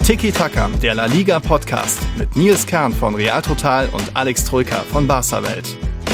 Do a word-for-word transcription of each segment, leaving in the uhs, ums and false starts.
Tiki Taka, der La Liga Podcast mit Nils Kern von Real Total und Alex Troika von Barca Welt.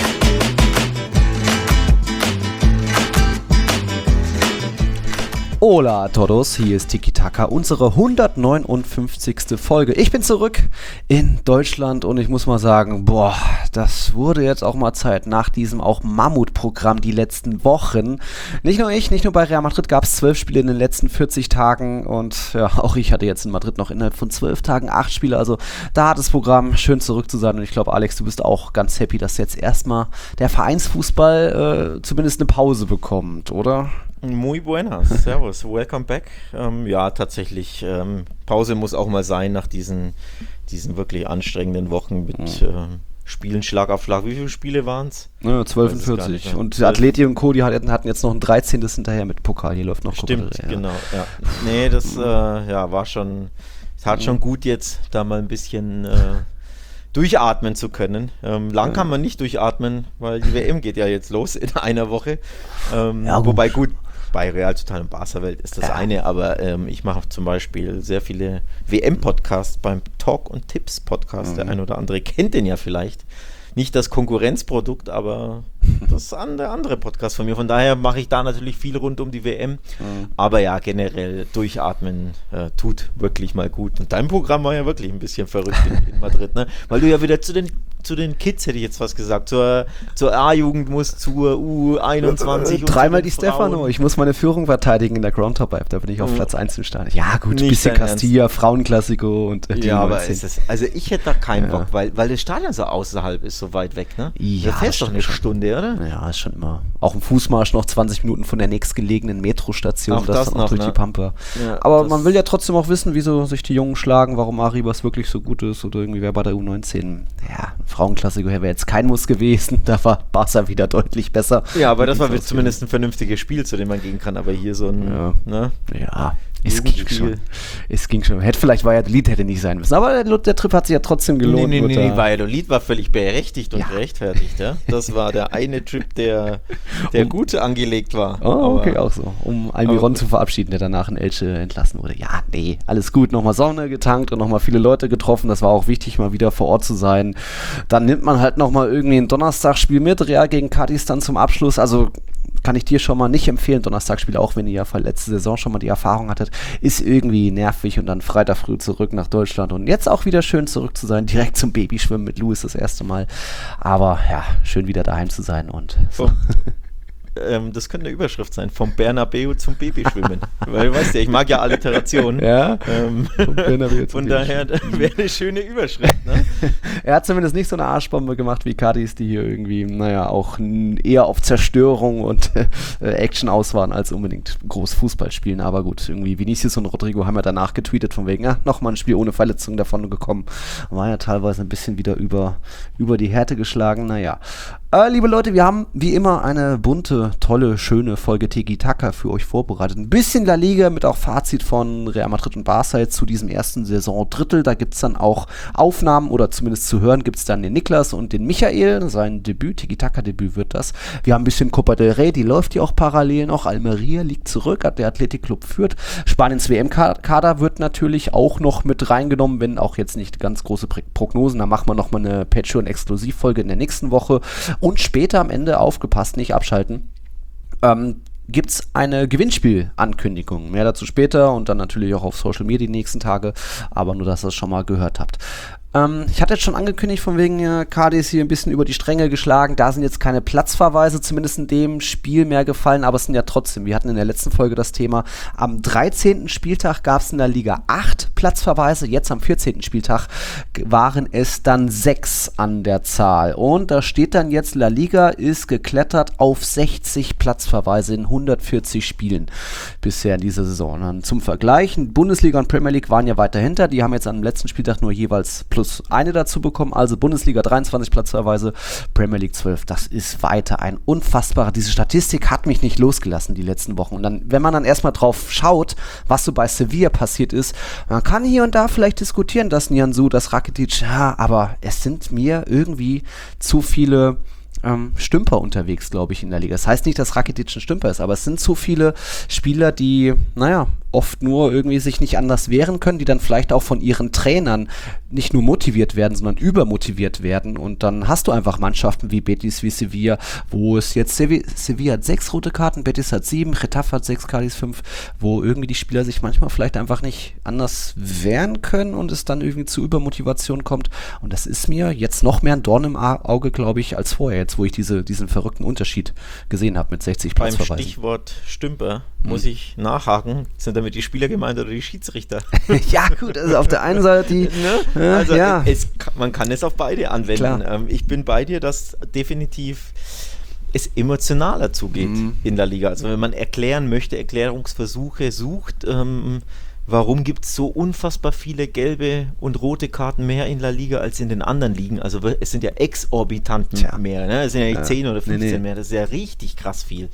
Hola a todos, hier ist Tiki Taka, unsere hundertneunundfünfzigste Folge. Ich bin zurück in Deutschland und ich muss mal sagen, boah, das wurde jetzt auch mal Zeit nach diesem auch Mammutprogramm die letzten Wochen. Nicht nur ich, nicht nur bei Real Madrid gab es zwölf Spiele in den letzten vierzig Tagen und ja, auch ich hatte jetzt in Madrid noch innerhalb von zwölf Tagen acht Spiele, also da hat das Programm schön zurück zu sein und ich glaube, Alex, du bist auch ganz happy, dass jetzt erstmal der Vereinsfußball äh, zumindest eine Pause bekommt, oder? Muy buenas, servus, welcome back. Ähm, ja, tatsächlich, ähm, Pause muss auch mal sein nach diesen, diesen wirklich anstrengenden Wochen mit mhm. ähm, Spielen Schlag auf Schlag. Wie viele Spiele waren es? Ja, zwölf und vierzig. Und Atleti und Co., die hatten, hatten jetzt noch ein dreizehntes hinterher mit Pokal. Hier läuft noch Stimmt, Pokal, ja. Genau. Ja. Nee, das äh, ja, war schon, es hat schon gut jetzt, da mal ein bisschen äh, durchatmen zu können. Ähm, lang kann man nicht durchatmen, weil die W M geht ja jetzt los in einer Woche. Ähm, ja, gut. Wobei gut, bei Real Total und Barca Welt ist das ja. eine, aber ähm, ich mache zum Beispiel sehr viele W M-Podcasts beim Talk- und Tipps-Podcast. Mhm. Der ein oder andere kennt den ja vielleicht. Nicht das Konkurrenzprodukt, aber das ist ein, der andere Podcast von mir. Von daher mache ich da natürlich viel rund um die W M. Mhm. Aber ja, generell durchatmen äh, tut wirklich mal gut. Und dein Programm war ja wirklich ein bisschen verrückt in, in Madrid, ne? Weil du ja wieder zu den zu den Kids, hätte ich jetzt fast gesagt, zur, zur A-Jugend musst, zur U einundzwanzig. Äh, dreimal die Stefano. Ich muss meine Führung verteidigen in der Groundhop-App. Da bin ich auf mhm. Platz eins im Stadion. Ja gut, ein bisschen Castilla, Frauenklassiko und äh, die Ja, aber ist es, also ich hätte da keinen ja. Bock, weil, weil das Stadion so außerhalb ist, so weit weg, ne? Ja, da fährst doch eine schon. Stunde, oder? Ja, ist schon immer. Auch im Fußmarsch noch zwanzig Minuten von der nächstgelegenen Metrostation. Auch das, das noch, durch ne? die Pampa. Ja, aber man will ja trotzdem auch wissen, wieso sich die Jungen schlagen, warum Arribas wirklich so gut ist oder irgendwie wer bei der U neunzehn. Ja, Frauenklassiko her wäre jetzt kein Muss gewesen, da war Barca wieder deutlich besser. Ja, aber das war zumindest ein vernünftiges Spiel, zu dem man gehen kann, aber hier so ein, ja, ne? Ja. Es ging schon. Es ging schon. Hätte vielleicht Valladolid hätte nicht sein müssen. Aber der, der Trip hat sich ja trotzdem gelohnt. Nee, nee, nee, nee. Valladolid war völlig berechtigt und ja. gerechtfertigt. Ja? Das war der eine Trip, der, der um, gut angelegt war. Oh, okay, auch so. Um Almiron zu verabschieden, der danach in Elche entlassen wurde. Ja, nee, alles gut. Nochmal Sonne getankt und nochmal viele Leute getroffen. Das war auch wichtig, mal wieder vor Ort zu sein. Dann nimmt man halt nochmal irgendwie ein Donnerstagsspiel mit. Real gegen Cadiz dann zum Abschluss. Also kann ich dir schon mal nicht empfehlen, Donnerstagsspiel, auch wenn ihr ja letzte Saison schon mal die Erfahrung hattet, ist irgendwie nervig und dann Freitag früh zurück nach Deutschland und jetzt auch wieder schön zurück zu sein, direkt zum Babyschwimmen mit Louis das erste Mal, aber ja, schön wieder daheim zu sein und so. Ähm, das könnte eine Überschrift sein, vom Bernabeu zum Babyschwimmen, weil du weißt ja, ich mag ja Alliterationen. Ja, ähm, von daher wäre eine schöne Überschrift. Ne? Er hat zumindest nicht so eine Arschbombe gemacht wie Cadiz, die hier irgendwie, naja, auch eher auf Zerstörung und äh, Action aus waren, als unbedingt groß Fußball spielen, aber gut, irgendwie Vinicius und Rodrigo haben ja danach getweetet von wegen, ja, nochmal ein Spiel ohne Verletzung davon gekommen, war ja teilweise ein bisschen wieder über, über die Härte geschlagen, naja. Äh, liebe Leute, wir haben wie immer eine bunte, tolle, schöne Folge Tiki Taka für euch vorbereitet. Ein bisschen La Liga mit auch Fazit von Real Madrid und Barca jetzt zu diesem ersten Saisondrittel. Da gibt es dann auch Aufnahmen oder zumindest zu hören gibt es dann den Niklas und den Michael. Sein Debüt, Tiki Taka Debüt wird das. Wir haben ein bisschen Copa del Rey, die läuft ja auch parallel noch. Almeria liegt zurück, der Athletic Club führt. Spaniens W M-Kader wird natürlich auch noch mit reingenommen, wenn auch jetzt nicht ganz große Prognosen. Da machen wir nochmal eine Patreon-Exklusivfolge in der nächsten Woche. Und später am Ende, aufgepasst, nicht abschalten, ähm, gibt es eine Gewinnspiel-Ankündigung. Mehr dazu später und dann natürlich auch auf Social Media die nächsten Tage, aber nur, dass ihr es schon mal gehört habt. Ähm, ich hatte jetzt schon angekündigt, von wegen äh, Cadiz hier ein bisschen über die Stränge geschlagen. Da sind jetzt keine Platzverweise, zumindest in dem Spiel mehr gefallen, aber es sind ja trotzdem, wir hatten in der letzten Folge das Thema, am dreizehnten Spieltag gab es in der Liga acht Platzverweise, jetzt am vierzehnten Spieltag waren es dann sechs an der Zahl. Und da steht dann jetzt, La Liga ist geklettert auf sechzig Platzverweise in hundertvierzig Spielen bisher in dieser Saison. Und zum Vergleich, Bundesliga und Premier League waren ja weiter hinter, die haben jetzt am letzten Spieltag nur jeweils plus eine dazu bekommen, also Bundesliga dreiundzwanzig Platzverweise, Premier League zwölf, das ist weiter ein unfassbarer, diese Statistik hat mich nicht losgelassen die letzten Wochen und dann, wenn man dann erstmal drauf schaut, was so bei Sevilla passiert ist, man kann hier und da vielleicht diskutieren, dass Nianzou, das Rakitic, ja, aber es sind mir irgendwie zu viele ähm, Stümper unterwegs, glaube ich, in der Liga. Das heißt nicht, dass Rakitic ein Stümper ist, aber es sind zu viele Spieler, die, naja, oft nur irgendwie sich nicht anders wehren können, die dann vielleicht auch von ihren Trainern nicht nur motiviert werden, sondern übermotiviert werden und dann hast du einfach Mannschaften wie Betis, wie Sevilla, wo es jetzt, Sevilla, Sevilla hat sechs rote Karten, Betis hat sieben, Getafe hat sechs, Cadiz fünf, wo irgendwie die Spieler sich manchmal vielleicht einfach nicht anders wehren können und es dann irgendwie zu Übermotivation kommt und das ist mir jetzt noch mehr ein Dorn im Auge, glaube ich, als vorher, jetzt wo ich diese, diesen verrückten Unterschied gesehen habe mit sechzig Platzverweisen. Beim Stichwort Stümper hm. muss ich nachhaken, sind damit die Spieler gemeint oder die Schiedsrichter? Ja gut, also auf der einen Seite die... ne? äh, also ja. es, man kann es auf beide anwenden. Ähm, ich bin bei dir, dass definitiv es emotionaler zugeht mhm. in der Liga. Also wenn man erklären möchte, Erklärungsversuche sucht, ähm, warum gibt es so unfassbar viele gelbe und rote Karten mehr in La Liga als in den anderen Ligen? Also es sind ja exorbitanten Tja. mehr, ne? Es sind ja nicht ja. zehn oder fünfzehn nee, nee. mehr, das ist ja richtig krass viel.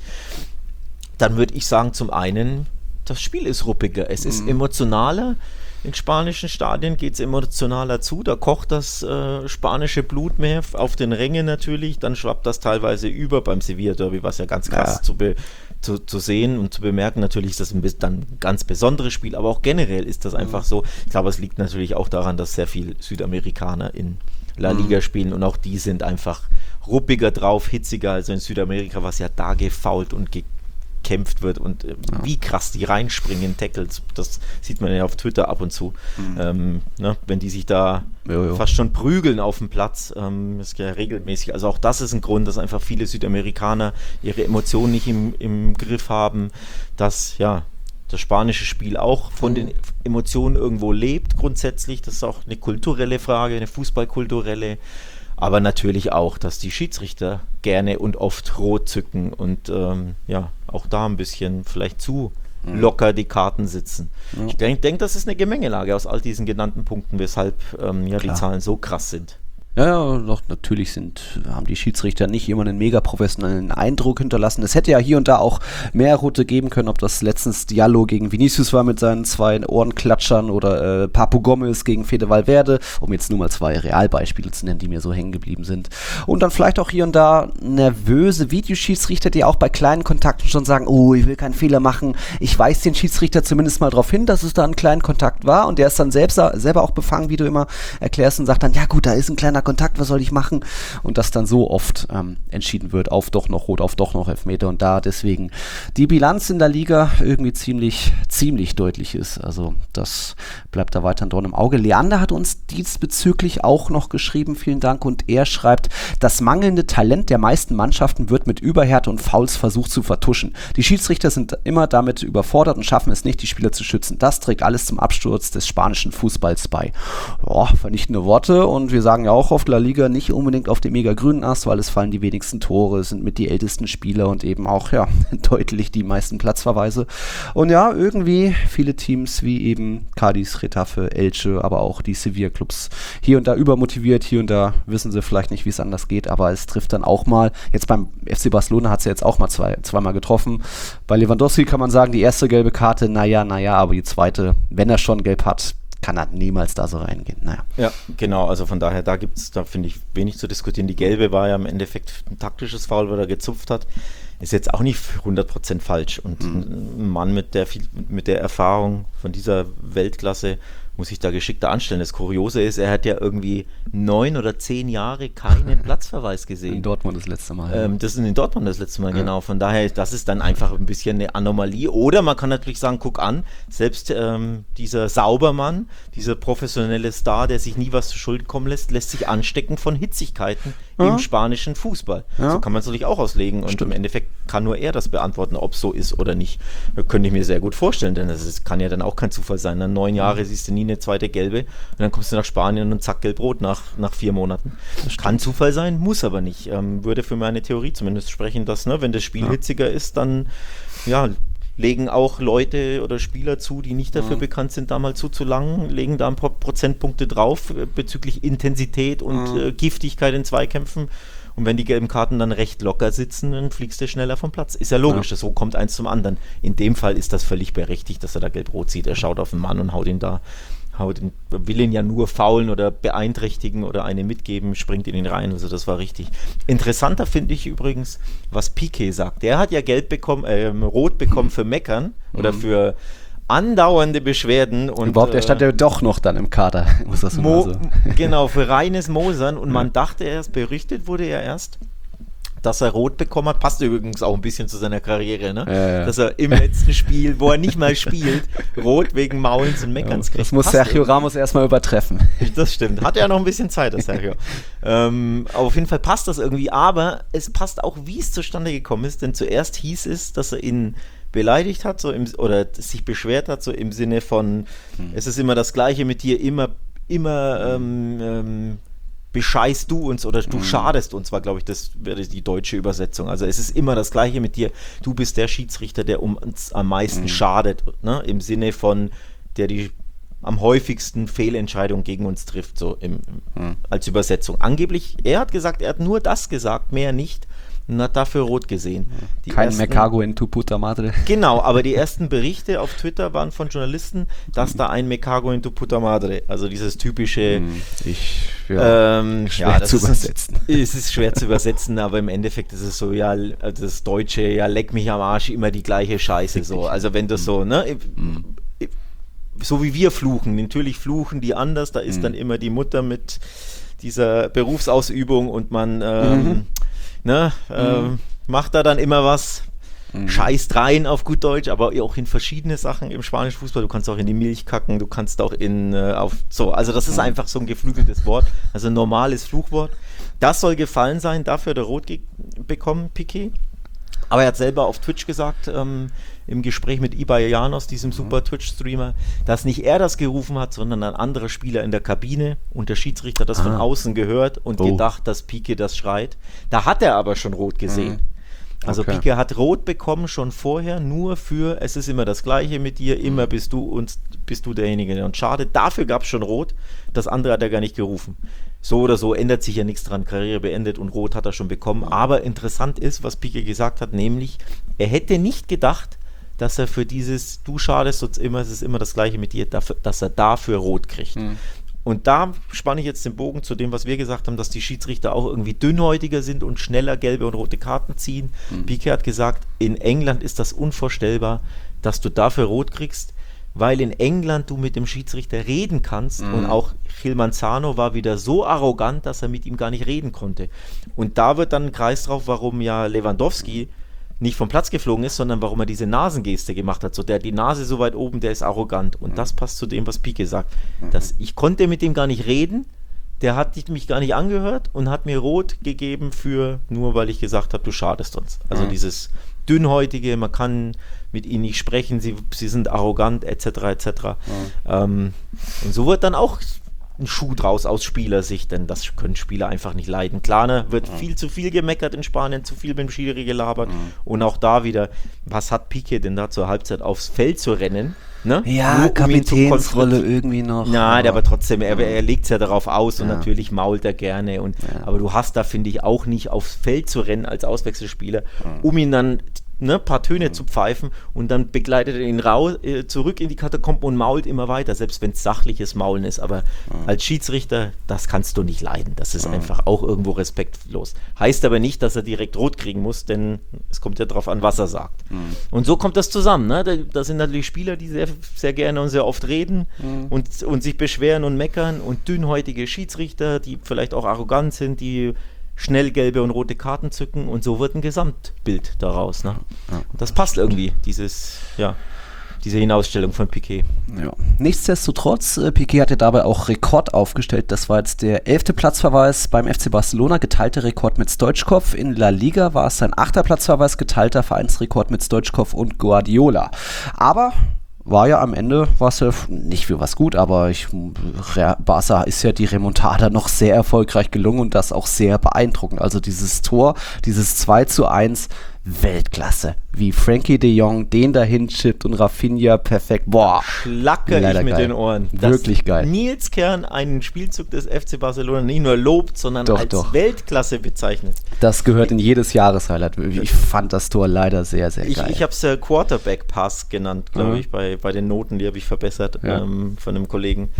Dann würde ich sagen, zum einen, das Spiel ist ruppiger, es mhm. ist emotionaler. In spanischen Stadien geht es emotionaler zu, da kocht das äh, spanische Blut mehr, auf den Rängen natürlich, dann schwappt das teilweise über, beim Sevilla-Derby war es ja ganz krass ja. zu, be, zu, zu sehen und zu bemerken, natürlich ist das ein bis, dann ein ganz besonderes Spiel, aber auch generell ist das einfach mhm. so, ich glaube, es liegt natürlich auch daran, dass sehr viele Südamerikaner in La Liga mhm. spielen und auch die sind einfach ruppiger drauf, hitziger, also in Südamerika, was ja da gefoult und ge kämpft wird und äh, ja. wie krass die reinspringen, Tackles, das sieht man ja auf Twitter ab und zu, mhm. ähm, ne, wenn die sich da jo, jo. fast schon prügeln auf dem Platz, ähm, ist ja regelmäßig, also auch das ist ein Grund, dass einfach viele Südamerikaner ihre Emotionen nicht im, im Griff haben, dass ja das spanische Spiel auch von den Emotionen irgendwo lebt grundsätzlich, das ist auch eine kulturelle Frage, eine fußballkulturelle, aber natürlich auch, dass die Schiedsrichter gerne und oft rot zücken und ähm, ja, auch da ein bisschen vielleicht zu mhm. locker die Karten sitzen. Ja. Ich denke, denk, das ist eine Gemengelage aus all diesen genannten Punkten, weshalb ähm, ja, die Zahlen so krass sind. Ja, ja, doch, natürlich sind, haben die Schiedsrichter nicht immer einen mega professionellen Eindruck hinterlassen. Es hätte ja hier und da auch mehr Rote geben können, ob das letztens Diallo gegen Vinicius war mit seinen zwei Ohrenklatschern oder äh, Papu Gomez gegen Fede Valverde, um jetzt nur mal zwei Realbeispiele zu nennen, die mir so hängen geblieben sind. Und dann vielleicht auch hier und da nervöse Videoschiedsrichter, die auch bei kleinen Kontakten schon sagen, oh, ich will keinen Fehler machen, ich weise den Schiedsrichter zumindest mal darauf hin, dass es da einen kleinen Kontakt war und der ist dann selbst, selber auch befangen, wie du immer erklärst und sagt dann, ja gut, da ist ein kleiner Kontakt, was soll ich machen? Und das dann so oft ähm, entschieden wird, auf doch noch Rot, auf doch noch Elfmeter und da deswegen die Bilanz in der Liga irgendwie ziemlich, ziemlich deutlich ist. Also das bleibt da weiter dran im Auge. Leander hat uns diesbezüglich auch noch geschrieben, vielen Dank, und er schreibt, das mangelnde Talent der meisten Mannschaften wird mit Überhärte und Fouls versucht zu vertuschen. Die Schiedsrichter sind immer damit überfordert und schaffen es nicht, die Spieler zu schützen. Das trägt alles zum Absturz des spanischen Fußballs bei. Ja, vernichtende Worte und wir sagen ja auch oft La Liga nicht unbedingt auf dem mega grünen Ast, weil es fallen die wenigsten Tore, sind mit die ältesten Spieler und eben auch, ja, deutlich die meisten Platzverweise. Und ja, irgendwie viele Teams wie eben Cadiz, Getafe, Elche, aber auch die Sevilla-Clubs hier und da übermotiviert, hier und da wissen sie vielleicht nicht, wie es anders geht, aber es trifft dann auch mal, jetzt beim F C Barcelona hat es ja jetzt auch mal zwei, zweimal getroffen. Bei Lewandowski kann man sagen, die erste gelbe Karte, naja, naja, aber die zweite, wenn er schon gelb hat, kann er niemals da so reingehen. Naja. Ja, genau, also von daher, da gibt es, da finde ich, wenig zu diskutieren. Die gelbe war ja im Endeffekt ein taktisches Foul, weil er gezupft hat. Ist jetzt auch nicht hundert Prozent falsch. Und mhm. ein Mann mit der, mit der Erfahrung von dieser Weltklasse muss sich da geschickter anstellen. Das Kuriose ist, er hat ja irgendwie neun oder zehn Jahre keinen Platzverweis gesehen. In Dortmund das letzte Mal. Ähm, das ist in Dortmund das letzte Mal, ja. Genau. Von daher, das ist dann einfach ein bisschen eine Anomalie. Oder man kann natürlich sagen, guck an, selbst ähm, dieser Saubermann, dieser professionelle Star, der sich nie was zu Schulden kommen lässt, lässt sich anstecken von Hitzigkeiten ja. im spanischen Fußball. Ja. So kann man es natürlich auch auslegen. Und Stimmt. im Endeffekt kann nur er das beantworten, ob es so ist oder nicht. Das könnte ich mir sehr gut vorstellen, denn das kann ja dann auch kein Zufall sein. Nach neun Jahre siehst du nie eine zweite gelbe und dann kommst du nach Spanien und zack, gelb-rot nach, nach vier Monaten. Kann Zufall sein, muss aber nicht. Ähm, würde für meine Theorie zumindest sprechen, dass, ne, wenn das Spiel ja. hitziger ist, dann ja, legen auch Leute oder Spieler zu, die nicht dafür ja. bekannt sind, da mal zuzulangen, legen da ein paar Prozentpunkte drauf äh, bezüglich Intensität und ja. äh, Giftigkeit in Zweikämpfen. Und wenn die gelben Karten dann recht locker sitzen, dann fliegst du schneller vom Platz. Ist ja logisch, ja. so kommt eins zum anderen. In dem Fall ist das völlig berechtigt, dass er da gelb-rot sieht. Er schaut auf den Mann und haut ihn da, haut ihn, will ihn ja nur faulen oder beeinträchtigen oder eine mitgeben, springt in ihn rein. Also das war richtig. Interessanter finde ich übrigens, was Piqué sagt. Der hat ja gelb bekommen, äh, rot bekommen für Meckern oder mhm. für andauernde Beschwerden. Und, Überhaupt, er äh, stand ja doch noch dann im Kader. Muss das Mo- so. Genau, für reines Mosern. Und Ja. man dachte erst, berichtet wurde er erst, dass er rot bekommen hat. Passt übrigens auch ein bisschen zu seiner Karriere, ne? Ja, ja. Dass er im letzten Spiel, wo er nicht mal spielt, rot wegen Maulens und Meckerns kriegt. Das muss Passt Sergio irgendwie. Ramos erstmal übertreffen. Das stimmt. Hat ja noch ein bisschen Zeit, der Sergio. ähm, auf jeden Fall passt das irgendwie, aber es passt auch, wie es zustande gekommen ist, denn zuerst hieß es, dass er ihn beleidigt hat, so im, oder sich beschwert hat, so im Sinne von, hm. es ist immer das Gleiche mit dir, immer, immer ähm, ähm, bescheißt du uns oder du mhm. schadest uns, war, glaube ich, das wäre die deutsche Übersetzung. Also es ist immer das Gleiche mit dir, du bist der Schiedsrichter, der um uns am meisten mhm. schadet, ne? Im Sinne von, der die am häufigsten Fehlentscheidungen gegen uns trifft, so im, mhm. als Übersetzung. Angeblich, er hat gesagt, er hat nur das gesagt, mehr nicht, und hat dafür rot gesehen. Die Kein ersten, Mercago in tu puta madre. Genau, aber die ersten Berichte auf Twitter waren von Journalisten, dass da ein Mercago in tu puta madre, also dieses typische... Ich, ja, ähm, schwer ja, das zu ist, übersetzen. Es ist schwer zu übersetzen, aber im Endeffekt ist es so, ja, das Deutsche, ja, leck mich am Arsch, immer die gleiche Scheiße, so. Also wenn das so, ne... Mhm. So wie wir fluchen, natürlich fluchen die anders, da ist mhm. dann immer die Mutter mit dieser Berufsausübung und man... Ähm, mhm. Ne, mhm. ähm, macht da dann immer was, mhm. scheißt rein auf gut Deutsch, aber auch in verschiedene Sachen im spanischen Fußball. Du kannst auch in die Milch kacken, du kannst auch in, äh, auf, so, also das ist mhm. einfach so ein geflügeltes Wort, also ein normales Fluchwort. Das soll gefallen sein, dafür hat er rot ge- bekommen, Piqué. Aber er hat selber auf Twitch gesagt, ähm, im Gespräch mit Ibai Llanos, diesem mhm. super Twitch-Streamer, dass nicht er das gerufen hat, sondern ein anderer Spieler in der Kabine und der Schiedsrichter hat das ah. von außen gehört und oh. gedacht, dass Piqué das schreit. Da hat er aber schon rot gesehen. Mhm. Also okay. Piqué hat rot bekommen schon vorher, nur für, es ist immer das Gleiche mit dir, immer bist du und bist du derjenige. Und schade, dafür gab es schon rot, das andere hat er gar nicht gerufen. So oder so ändert sich ja nichts dran, Karriere beendet und rot hat er schon bekommen. Aber interessant ist, was Piqué gesagt hat, nämlich, er hätte nicht gedacht, dass er für dieses, du schadest uns immer, es ist immer das Gleiche mit dir, dafür, dass er dafür rot kriegt. Mhm. Und da spanne ich jetzt den Bogen zu dem, was wir gesagt haben, dass die Schiedsrichter auch irgendwie dünnhäutiger sind und schneller gelbe und rote Karten ziehen. Mhm. Piqué hat gesagt, in England ist das unvorstellbar, dass du dafür rot kriegst, weil in England du mit dem Schiedsrichter reden kannst mhm. und auch Gil Manzano war wieder so arrogant, dass er mit ihm gar nicht reden konnte. Und da wird dann ein Kreis drauf, warum ja Lewandowski nicht vom Platz geflogen ist, sondern warum er diese Nasengeste gemacht hat. So, der hat die Nase so weit oben, der ist arrogant. Und das passt zu dem, was Piqué sagt. Dass ich konnte mit dem gar nicht reden, der hat mich gar nicht angehört und hat mir rot gegeben für, nur weil ich gesagt habe, du schadest uns. Also mhm. dieses Dünnhäutige, man kann mit ihnen nicht sprechen, sie, sie sind arrogant, et cetera et cetera. Mhm. Ähm, und so wird dann auch ein Schuh draus aus Spielersicht, denn das können Spieler einfach nicht leiden. Klar, ne, wird mhm. viel zu viel gemeckert in Spanien, zu viel mit dem Schiri gelabert mhm. und auch da wieder, was hat Piqué denn da zur Halbzeit aufs Feld zu rennen? Ne? Ja, Nur, um Kapitänsrolle irgendwie noch. Nein, aber trotzdem, er, er legt es ja darauf aus und ja. natürlich mault er gerne. Und, ja. Aber du hast da, finde ich, auch nicht aufs Feld zu rennen als Auswechselspieler, mhm. um ihn dann ne, paar Töne mhm. zu pfeifen und dann begleitet er ihn raus, äh, zurück in die Katakomben und mault immer weiter, selbst wenn es sachliches Maulen ist. Aber mhm. als Schiedsrichter, das kannst du nicht leiden. Das ist mhm. einfach auch irgendwo respektlos. Heißt aber nicht, dass er direkt rot kriegen muss, denn es kommt ja darauf an, was er sagt. Mhm. Und so kommt das zusammen. Ne? Da, da sind natürlich Spieler, die sehr, sehr gerne und sehr oft reden mhm. und, und sich beschweren und meckern und dünnhäutige Schiedsrichter, die vielleicht auch arrogant sind, die schnell gelbe und rote Karten zücken und so wird ein Gesamtbild daraus. Ne? Ja. Und das passt irgendwie, dieses, ja, diese Hinausstellung von Piqué. Ja. Nichtsdestotrotz, äh, Piqué hat ja dabei auch Rekord aufgestellt. Das war jetzt der elfte Platzverweis beim F C Barcelona, geteilter Rekord mit Stoichkov. In La Liga war es sein achter Platzverweis, geteilter Vereinsrekord mit Stoichkov und Guardiola. Aber war ja am Ende, war es ja nicht für was gut, aber ich, Barca ist ja die Remontada noch sehr erfolgreich gelungen und das auch sehr beeindruckend. Also dieses Tor, dieses zwei zu eins, Weltklasse. Wie Frankie de Jong den dahin chippt und Rafinha perfekt. Boah, schlacke ich mit geil. Den Ohren. Wirklich Dass geil. Nils Kern einen Spielzug des F C Barcelona nicht nur lobt, sondern doch, als doch. Weltklasse bezeichnet. Das gehört in jedes Jahreshighlight. Ich fand das Tor leider sehr, sehr ich, geil. Ich habe es äh, Quarterback-Pass genannt, glaube mhm. ich, bei, bei den Noten, die habe ich verbessert ja. ähm, von einem Kollegen.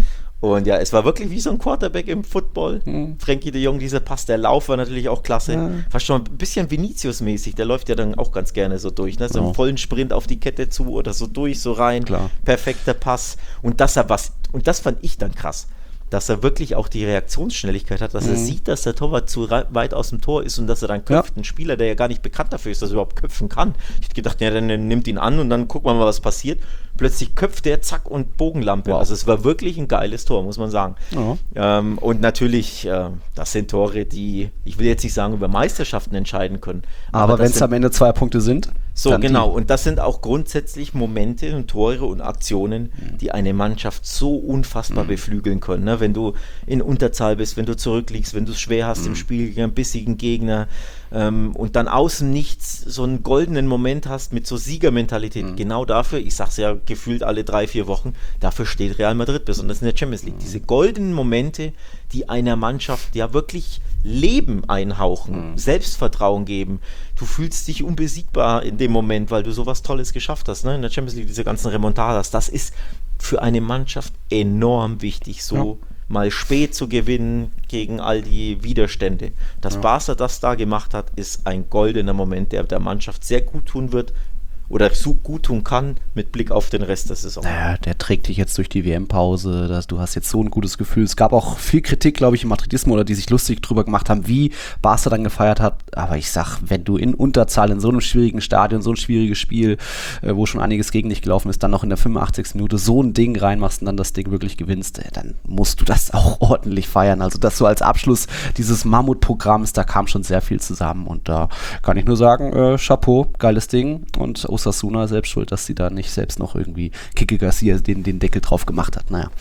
Und ja, es war wirklich wie so ein Quarterback im Football. Mhm. Frankie de Jong, dieser Pass, der Lauf war natürlich auch klasse. Ja. Fast schon ein bisschen Vinicius-mäßig. Der läuft ja dann auch ganz gerne so durch. Ne? So einen oh. vollen Sprint auf die Kette zu oder so durch, so rein. Klar. Perfekter Pass. Und das, was, und das fand ich dann krass, dass er wirklich auch die Reaktionsschnelligkeit hat, dass mhm. er sieht, dass der Torwart zu weit aus dem Tor ist und dass er dann köpft. Ja. Ein Spieler, der ja gar nicht bekannt dafür ist, dass er überhaupt köpfen kann. Ich hätte gedacht, ja, dann nimmt ihn an und dann gucken wir mal, was passiert. Plötzlich köpft der, zack, und Bogenlampe. Wow. Also es war wirklich ein geiles Tor, muss man sagen. Oh. Ähm, und natürlich, äh, das sind Tore, die, ich will jetzt nicht sagen, über Meisterschaften entscheiden können. Aber, aber wenn es am Ende zwei Punkte sind? So, genau. Die. Und das sind auch grundsätzlich Momente und Tore und Aktionen, mhm. die eine Mannschaft so unfassbar mhm. beflügeln können. Ne? Wenn du in Unterzahl bist, wenn du zurückliegst, wenn du es schwer hast mhm. im Spiel gegen einen bissigen Gegner ähm, und dann außen nichts, so einen goldenen Moment hast mit so Siegermentalität. Mhm. Genau dafür, ich sag's ja gefühlt alle drei, vier Wochen, dafür steht Real Madrid, besonders in der Champions League. Mhm. Diese goldenen Momente, die einer Mannschaft ja wirklich Leben einhauchen, mhm. Selbstvertrauen geben. Du fühlst dich unbesiegbar in dem Moment, weil du sowas Tolles geschafft hast, ne? In der Champions League, diese ganzen Remontadas. Das ist für eine Mannschaft enorm wichtig, so ja. mal spät zu gewinnen gegen all die Widerstände. Dass ja. Barca das da gemacht hat, ist ein goldener Moment, der der Mannschaft sehr gut tun wird oder so gut tun kann mit Blick auf den Rest der Saison. Naja, der trägt dich jetzt durch die W M-Pause, dass du hast jetzt so ein gutes Gefühl. Es gab auch viel Kritik, glaube ich, im Madridismo oder die sich lustig drüber gemacht haben, wie Barca dann gefeiert hat. Aber ich sag, wenn du in Unterzahl in so einem schwierigen Stadion, so ein schwieriges Spiel, äh, wo schon einiges gegen dich gelaufen ist, dann noch in der fünfundachtzigsten Minute so ein Ding reinmachst und dann das Ding wirklich gewinnst, äh, dann musst du das auch ordentlich feiern. Also das so als Abschluss dieses Mammutprogramms, da kam schon sehr viel zusammen und da kann ich nur sagen, äh, Chapeau, geiles Ding und Osasuna selbst schuld, dass sie da nicht selbst noch irgendwie Kike Garcia den, den Deckel drauf gemacht hat. Naja.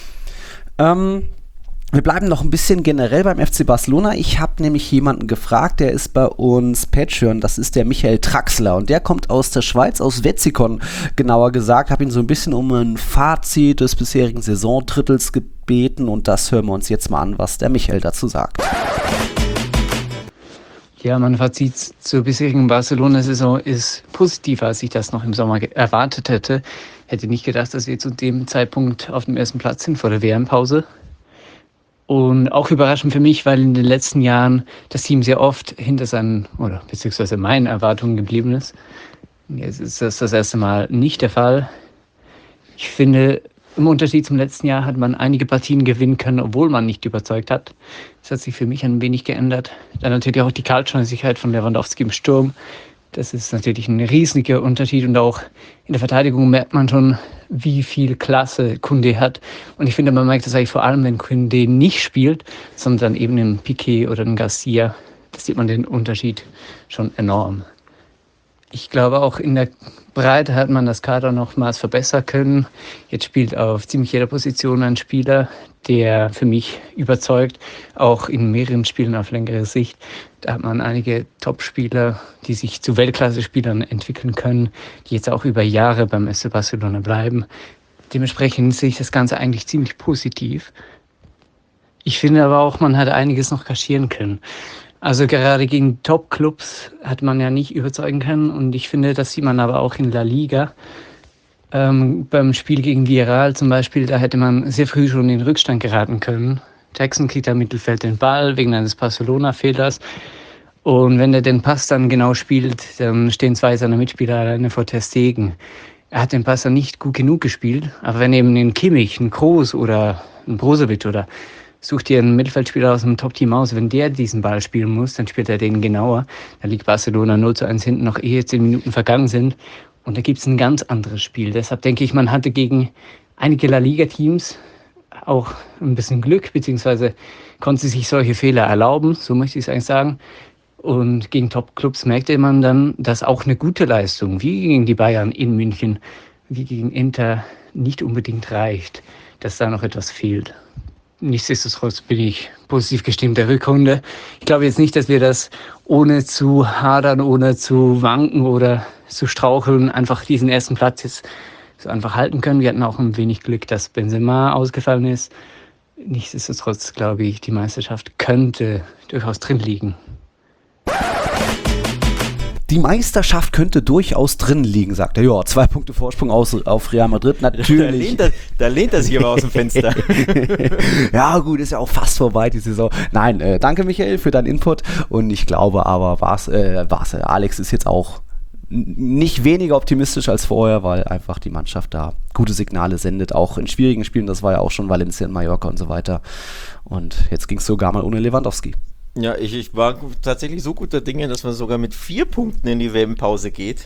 Ähm, wir bleiben noch ein bisschen generell beim F C Barcelona. Ich habe nämlich jemanden gefragt, der ist bei uns Patreon, das ist der Michael Traxler und der kommt aus der Schweiz, aus Wetzikon genauer gesagt, habe ihn so ein bisschen um ein Fazit des bisherigen Saisondrittels gebeten und das hören wir uns jetzt mal an, was der Michael dazu sagt. Ja, mein Fazit zur bisherigen Barcelona-Saison ist positiver, als ich das noch im Sommer ge- erwartet hätte. Hätte nicht gedacht, dass wir zu dem Zeitpunkt auf dem ersten Platz sind vor der W M-Pause. Und auch überraschend für mich, weil in den letzten Jahren das Team sehr oft hinter seinen, oder beziehungsweise meinen Erwartungen geblieben ist. Jetzt ist das das erste Mal nicht der Fall. Ich finde, im Unterschied zum letzten Jahr hat man einige Partien gewinnen können, obwohl man nicht überzeugt hat. Das hat sich für mich ein wenig geändert. Dann natürlich auch die Kaltschnäuzigkeit von Lewandowski im Sturm. Das ist natürlich ein riesiger Unterschied und auch in der Verteidigung merkt man schon, wie viel Klasse Koundé hat. Und ich finde, man merkt das eigentlich vor allem, wenn Koundé nicht spielt, sondern eben ein Piqué oder ein Garcia. Da sieht man den Unterschied schon enorm. Ich glaube, auch in der Breite hat man das Kader nochmals verbessern können. Jetzt spielt auf ziemlich jeder Position ein Spieler, der für mich überzeugt, auch in mehreren Spielen auf längere Sicht. Da hat man einige Top-Spieler, die sich zu Weltklasse-Spielern entwickeln können, die jetzt auch über Jahre beim F C Barcelona bleiben. Dementsprechend sehe ich das Ganze eigentlich ziemlich positiv. Ich finde aber auch, man hat einiges noch kaschieren können. Also gerade gegen Top-Clubs hat man ja nicht überzeugen können und ich finde, das sieht man aber auch in La Liga. Ähm, beim Spiel gegen Villarreal zum Beispiel, da hätte man sehr früh schon in Rückstand geraten können. Jackson kriegt am Mittelfeld den Ball wegen eines Barcelona-Fehlers und wenn er den Pass dann genau spielt, dann stehen zwei seiner Mitspieler alleine vor Ter Stegen. Er hat den Pass dann nicht gut genug gespielt, aber wenn eben ein Kimmich, ein Kroos oder ein Brozovic oder such dir einen Mittelfeldspieler aus dem Top-Team aus. Wenn der diesen Ball spielen muss, dann spielt er den genauer. Da liegt Barcelona null zu eins hinten, noch ehe zehn Minuten vergangen sind. Und da gibt es ein ganz anderes Spiel. Deshalb denke ich, man hatte gegen einige La Liga-Teams auch ein bisschen Glück, beziehungsweise konnte sich solche Fehler erlauben, so möchte ich es eigentlich sagen. Und gegen Top-Clubs merkte man dann, dass auch eine gute Leistung, wie gegen die Bayern in München, wie gegen Inter, nicht unbedingt reicht, dass da noch etwas fehlt. Nichtsdestotrotz bin ich positiv gestimmt der Rückrunde. Ich glaube jetzt nicht, dass wir das ohne zu hadern, ohne zu wanken oder zu straucheln, einfach diesen ersten Platz jetzt so einfach halten können. Wir hatten auch ein wenig Glück, dass Benzema ausgefallen ist. Nichtsdestotrotz glaube ich, die Meisterschaft könnte durchaus drin liegen. die Meisterschaft könnte durchaus drin liegen, sagt er. Ja, zwei Punkte Vorsprung aus, auf Real Madrid, natürlich. Da lehnt er, da lehnt er sich aber aus dem Fenster. Ja gut, ist ja auch fast vorbei die Saison. Nein, äh, danke Michael für deinen Input und ich glaube aber, war's, äh, war's, äh, Alex ist jetzt auch nicht weniger optimistisch als vorher, weil einfach die Mannschaft da gute Signale sendet, auch in schwierigen Spielen, das war ja auch schon Valencia und Mallorca und so weiter. Und jetzt ging es sogar mal ohne Lewandowski. Ja, ich, ich war tatsächlich so guter Dinge, dass man sogar mit vier Punkten in die W M-Pause geht.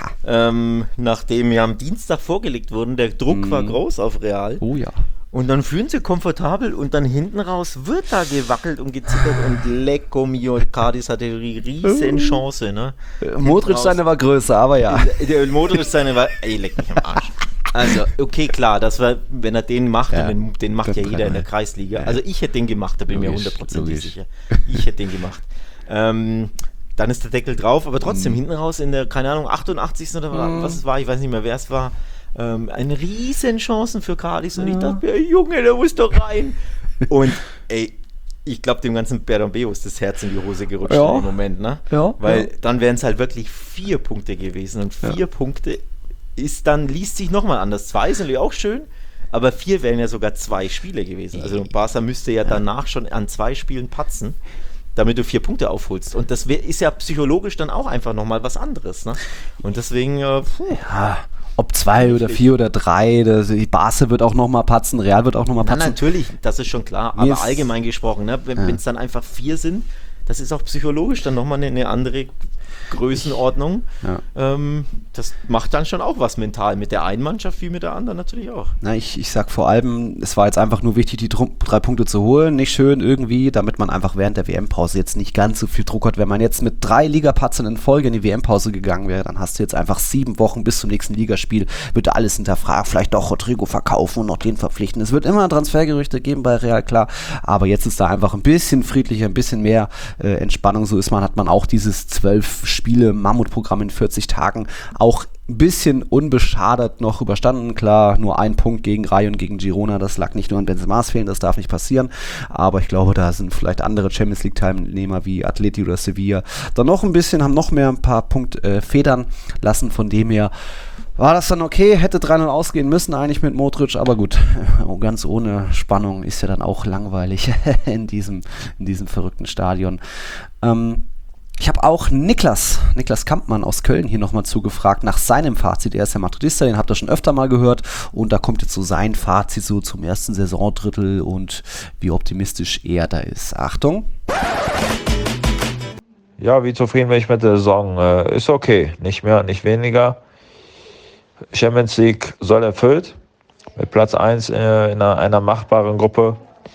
ähm, nachdem ja am Dienstag vorgelegt wurden, der Druck mm. war groß auf Real. Oh ja. Und dann fühlen sie komfortabel und dann hinten raus wird da gewackelt und gezittert und Lecco mio, Cadiz hatte eine riesen Chance, ne? Modric seine war größer, aber ja. Der Modric seine war, ey, leck mich am Arsch. Also, okay, klar, das war, wenn er den macht, ja, den, den macht ja jeder in der Kreisliga. Also ich hätte den gemacht, da bin ich mir hundertprozentig sicher. Ich hätte den gemacht. Ähm, dann ist der Deckel drauf, aber trotzdem, mm. hinten raus in der, keine Ahnung, achtundachtzigsten oder mm. was es war, ich weiß nicht mehr, wer es war, ähm, eine riesen Chancen für Cadiz und ja. ich dachte mir, Junge, der muss doch rein. Und ey, ich glaube, dem ganzen Bernabeu ist das Herz in die Hose gerutscht ja. im Moment, ne? Ja, weil ja. dann wären es halt wirklich vier Punkte gewesen und vier ja. Punkte ist dann, liest sich nochmal anders. Zwei ist natürlich auch schön, aber vier wären ja sogar zwei Spiele gewesen. Also Barca müsste ja danach schon an zwei Spielen patzen, damit du vier Punkte aufholst. Und das wär, ist ja psychologisch dann auch einfach nochmal was anderes, ne? Und deswegen, äh, puh. Ja. Ob zwei oder vier oder drei, das, die Barca wird auch nochmal patzen, Real wird auch nochmal patzen. Na, natürlich, das ist schon klar, aber yes. allgemein gesprochen, ne, wenn es ja. dann einfach vier sind, das ist auch psychologisch dann nochmal eine, eine andere Größenordnung. Ja. Ähm, das macht dann schon auch was mental mit der einen Mannschaft wie mit der anderen natürlich auch. Na, ich, ich sag vor allem, es war jetzt einfach nur wichtig, die dr- drei Punkte zu holen. Nicht schön irgendwie, damit man einfach während der W M-Pause jetzt nicht ganz so viel Druck hat. Wenn man jetzt mit drei Ligapatzen in Folge in die W M-Pause gegangen wäre, dann hast du jetzt einfach sieben Wochen bis zum nächsten Ligaspiel, wird da alles hinterfragt, vielleicht doch Rodrigo verkaufen und noch den verpflichten. Es wird immer Transfergerüchte geben bei Real, klar, aber jetzt ist da einfach ein bisschen friedlicher, ein bisschen mehr äh, Entspannung. So ist man, hat man auch dieses zwölf Spiele Mammutprogramm in vierzig Tagen auch ein bisschen unbeschadet noch überstanden. Klar, nur ein Punkt gegen Rayo und gegen Girona, das lag nicht nur an Benzemas Fehlen, das darf nicht passieren, aber ich glaube, da sind vielleicht andere Champions League Teilnehmer wie Atleti oder Sevilla dann noch ein bisschen, haben noch mehr ein paar Punkte äh, federn lassen, von dem her war das dann okay, hätte drei null ausgehen müssen eigentlich mit Modric, aber gut, ganz ohne Spannung ist ja dann auch langweilig in diesem, in diesem verrückten Stadion. Ähm, Ich habe auch Niklas, Niklas Kampmann aus Köln hier nochmal zugefragt nach seinem Fazit. Er ist ja Madridista, den habt ihr schon öfter mal gehört. Und da kommt jetzt so sein Fazit so zum ersten Saisondrittel und wie optimistisch er da ist. Achtung. Ja, wie zufrieden bin ich mit der Saison? Äh, ist okay, nicht mehr, nicht weniger. Champions League soll erfüllt. Mit Platz eins äh, in einer, einer machbaren Gruppe.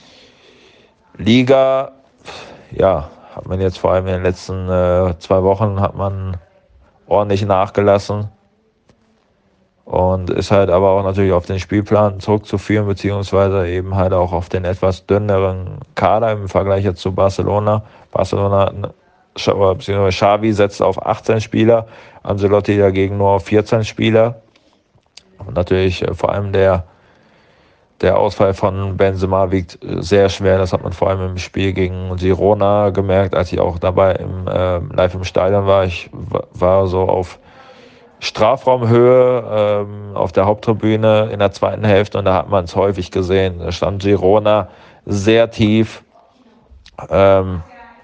Liga, ja, hat man jetzt vor allem in den letzten äh, zwei Wochen hat man ordentlich nachgelassen und ist halt aber auch natürlich auf den Spielplan zurückzuführen, beziehungsweise eben halt auch auf den etwas dünneren Kader im Vergleich jetzt zu Barcelona. Barcelona, beziehungsweise Xavi setzt auf achtzehn Spieler, Ancelotti dagegen nur auf vierzehn Spieler. Und natürlich äh, vor allem der Der Ausfall von Benzema wiegt sehr schwer. Das hat man vor allem im Spiel gegen Girona gemerkt, als ich auch dabei im, äh, live im Stadion war. Ich war so auf Strafraumhöhe ähm, auf der Haupttribüne in der zweiten Hälfte und da hat man es häufig gesehen. Da stand Girona sehr tief. Ähm,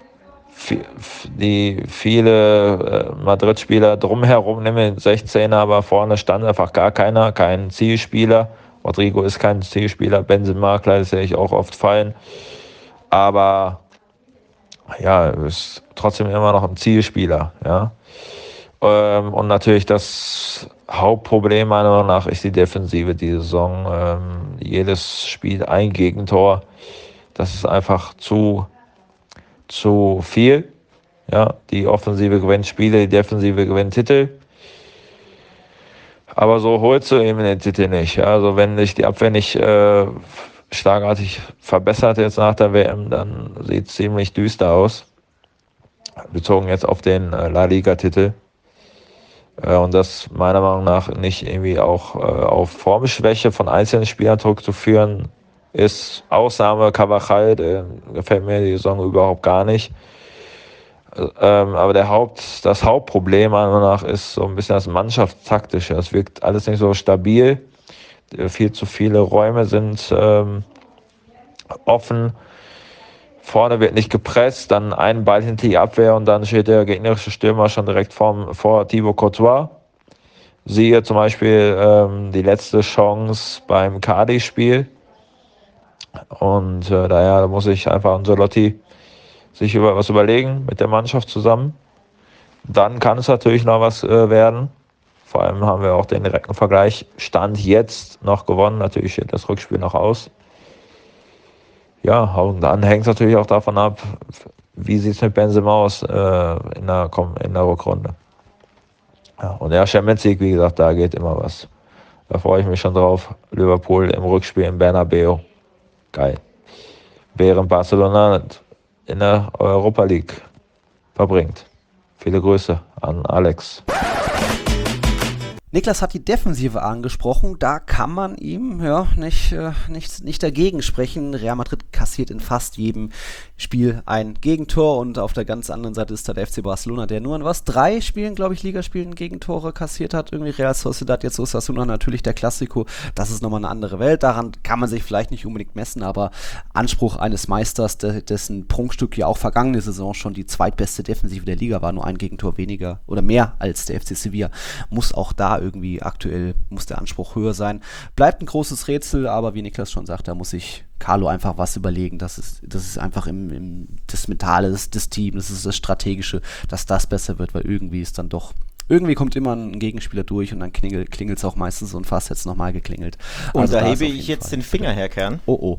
die viele äh, Madrid-Spieler drumherum, nehmen sechzehner, aber vorne stand einfach gar keiner, kein Zielspieler. Rodrigo ist kein Zielspieler, Benzema, klar, das sehe ich auch oft fallen. Aber ja, ist trotzdem immer noch ein Zielspieler. Ja. Ähm, und natürlich das Hauptproblem meiner Meinung nach ist die Defensive diese Saison. Ähm, jedes Spiel ein Gegentor. Das ist einfach zu, zu viel. Ja. Die Offensive gewinnt Spiele, die Defensive gewinnt Titel. Aber so holst du eben den Titel nicht. Also wenn sich die Abwehr nicht äh, schlagartig verbessert jetzt nach der W M, dann sieht es ziemlich düster aus. Bezogen jetzt auf den äh, La Liga-Titel. Äh, und das meiner Meinung nach nicht irgendwie auch äh, auf Formschwäche von einzelnen Spielern zurückzuführen ist. Ausnahme Carvajal, der gefällt mir die Saison überhaupt gar nicht. Ähm, aber der Haupt, das Hauptproblem meiner Meinung nach ist so ein bisschen das Mannschaftstaktische. Es wirkt alles nicht so stabil. Viel zu viele Räume sind ähm, offen. Vorne wird nicht gepresst, dann ein Ball hinter die Abwehr und dann steht der gegnerische Stürmer schon direkt vorm, vor Thibaut Courtois. Siehe zum Beispiel ähm, die letzte Chance beim Cardiff-Spiel. Und äh, daher muss ich einfach Ancelotti sich über was überlegen mit der Mannschaft zusammen. Dann kann es natürlich noch was äh, werden. Vor allem haben wir auch den direkten Vergleich Stand jetzt noch gewonnen. Natürlich steht das Rückspiel noch aus. Ja, und dann hängt es natürlich auch davon ab, wie sieht es mit Benzema aus äh, in, der, in der Rückrunde. Ja, und der Champions League, wie gesagt, da geht immer was. Da freue ich mich schon drauf. Liverpool im Rückspiel in Bernabeu. Geil. Während Barcelona in der Europa League verbringt. Viele Grüße an Alex. Niklas hat die Defensive angesprochen, da kann man ihm ja nicht, äh, nicht, nicht dagegen sprechen. Real Madrid kassiert in fast jedem Spiel ein Gegentor und auf der ganz anderen Seite ist da der F C Barcelona, der nur in was, drei Spielen, glaube ich, Ligaspielen Gegentore kassiert hat. Irgendwie Real Sociedad, jetzt Osasuna, natürlich der Klassiko, das ist nochmal eine andere Welt. Daran kann man sich vielleicht nicht unbedingt messen, aber Anspruch eines Meisters, de- dessen Prunkstück ja auch vergangene Saison schon die zweitbeste Defensive der Liga war, nur ein Gegentor weniger oder mehr als der F C Sevilla, muss auch da irgendwie aktuell, muss der Anspruch höher sein. Bleibt ein großes Rätsel, aber wie Niklas schon sagt, da muss sich Carlo einfach was überlegen. Das ist, das ist einfach im, im, das Mentale des, des Teams, das ist das Strategische, dass das besser wird, weil irgendwie ist dann doch, irgendwie kommt immer ein Gegenspieler durch und dann klingelt es auch meistens und fast jetzt nochmal geklingelt. Und also da da hebe ich jetzt Fall. den Finger her, Kern. Oh oh.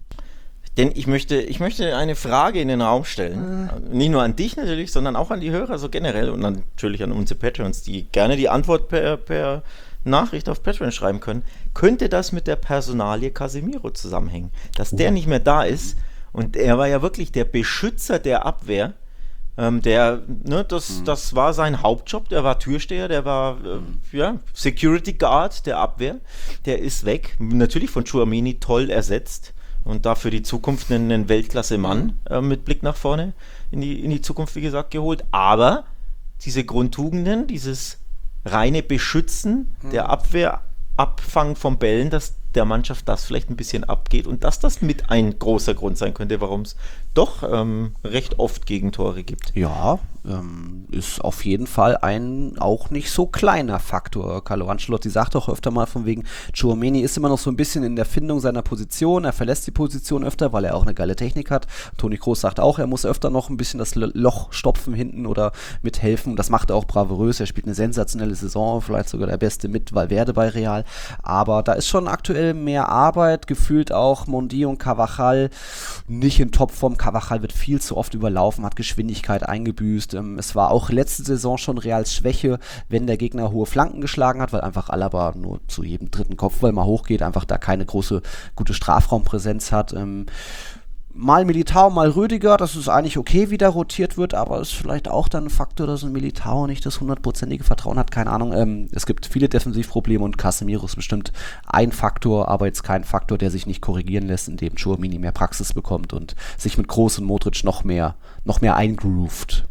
Denn ich möchte, ich möchte eine Frage in den Raum stellen. Äh. Nicht nur an dich natürlich, sondern auch an die Hörer so generell und natürlich an unsere Patrons, die gerne die Antwort per, per Nachricht auf Patreon schreiben können. Könnte das mit der Personalie Casemiro zusammenhängen? Dass der nicht mehr da ist und er war ja wirklich der Beschützer der Abwehr. Ähm, der, ne, das, mhm. das war sein Hauptjob, der war Türsteher, der war äh, ja, Security Guard der Abwehr. Der ist weg. Natürlich von Tchouaméni toll ersetzt. Und dafür die Zukunft einen, einen Weltklasse-Mann äh, mit Blick nach vorne in die, in die Zukunft, wie gesagt, geholt. Aber diese Grundtugenden, dieses reine Beschützen mhm. der Abwehr, Abfangen von Bällen, dass der Mannschaft das vielleicht ein bisschen abgeht und dass das mit ein großer Grund sein könnte, warum es doch ähm, recht oft Gegentore gibt. Ja, ähm, ist auf jeden Fall ein auch nicht so kleiner Faktor. Carlo Ancelotti sagt auch öfter mal von wegen, Tchouaméni ist immer noch so ein bisschen in der Findung seiner Position, er verlässt die Position öfter, weil er auch eine geile Technik hat. Toni Kroos sagt auch, er muss öfter noch ein bisschen das Loch stopfen hinten oder mithelfen. Das macht er auch bravourös, er spielt eine sensationelle Saison, vielleicht sogar der Beste mit Valverde bei Real, aber da ist schon aktuell mehr Arbeit, gefühlt auch Mondi und Carvajal nicht in Topform. Carvajal wird viel zu oft überlaufen, hat Geschwindigkeit eingebüßt. Ähm, es war auch letzte Saison schon Reals Schwäche, wenn der Gegner hohe Flanken geschlagen hat, weil einfach Alaba nur zu jedem dritten Kopfball mal hochgeht, einfach da keine große, gute Strafraumpräsenz hat. Ähm, Mal Militao, mal Rüdiger, das ist eigentlich okay, wie da rotiert wird, aber ist vielleicht auch dann ein Faktor, dass ein Militao nicht das hundertprozentige Vertrauen hat, keine Ahnung. Ähm, es gibt viele Defensivprobleme und Casemiro ist bestimmt ein Faktor, aber jetzt kein Faktor, der sich nicht korrigieren lässt, indem Tchouaméni mehr Praxis bekommt und sich mit Kroos und Modric noch mehr, noch mehr eingroovt.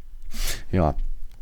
Ja.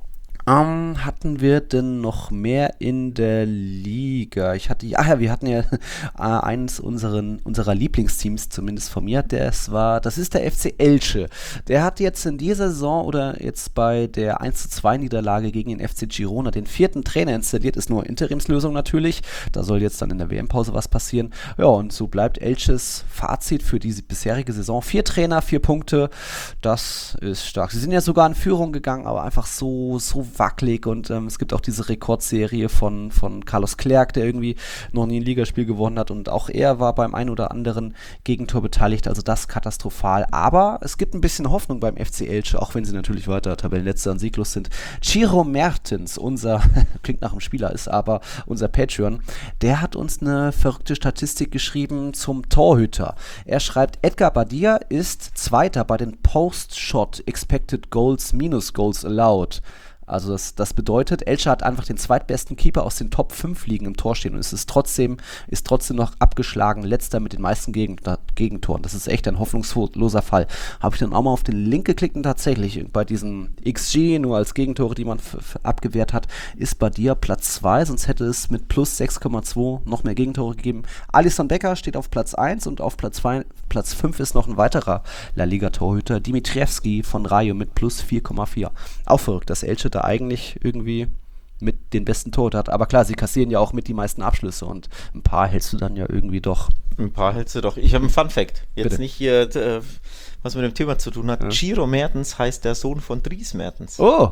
Um, hatten wir denn noch mehr in der Liga? Ich hatte, ach ja, wir hatten ja äh, eines unseren, unserer Lieblingsteams, zumindest von mir, das war, das ist der F C Elche. Der hat jetzt in dieser Saison oder jetzt bei der eins zu zwei Niederlage gegen den F C Girona den vierten Trainer installiert, ist nur Interimslösung natürlich. Da soll jetzt dann in der W M-Pause was passieren. Ja, und so bleibt Elches Fazit für diese bisherige Saison. Vier Trainer, vier Punkte, das ist stark. Sie sind ja sogar in Führung gegangen, aber einfach so, so wackelig und ähm, es gibt auch diese Rekordserie von, von Carlos Clerc, der irgendwie noch nie ein Ligaspiel gewonnen hat und auch er war beim ein oder anderen Gegentor beteiligt, also das katastrophal, aber es gibt ein bisschen Hoffnung beim F C Elche, auch wenn sie natürlich weiter Tabellenletzter und sieglos sind. Ciro Mertens, unser, klingt nach einem Spieler, ist aber unser Patreon, der hat uns eine verrückte Statistik geschrieben zum Torhüter. Er schreibt, Edgar Badia ist Zweiter bei den Post-Shot Expected Goals minus Goals Allowed. Also das, das bedeutet, Elche hat einfach den zweitbesten Keeper aus den Top fünf Ligen im Tor stehen und es ist trotzdem, ist trotzdem noch abgeschlagen, letzter mit den meisten Gegen, Gegentoren. Das ist echt ein hoffnungsloser Fall. Habe ich dann auch mal auf den Link geklickt und tatsächlich bei diesen X G, nur als Gegentore, die man f- f- abgewehrt hat, ist bei dir Platz zwei, sonst hätte es mit plus sechs Komma zwei noch mehr Gegentore gegeben. Alisson Becker steht auf Platz eins und auf Platz, zwei, Platz fünf ist noch ein weiterer La Liga-Torhüter, Dimitrievski von Rayo mit plus vier Komma vier. Auch verrückt, dass Elche da eigentlich irgendwie mit den besten Torhüter hat. Aber klar, sie kassieren ja auch mit die meisten Abschlüsse und ein paar hältst du dann ja irgendwie doch. Ein paar hältst du doch. Ich habe einen Fun-Fact. Jetzt Bitte. nicht hier, äh, was mit dem Thema zu tun hat. Ja. Ciro Mertens heißt der Sohn von Dries Mertens. Oh!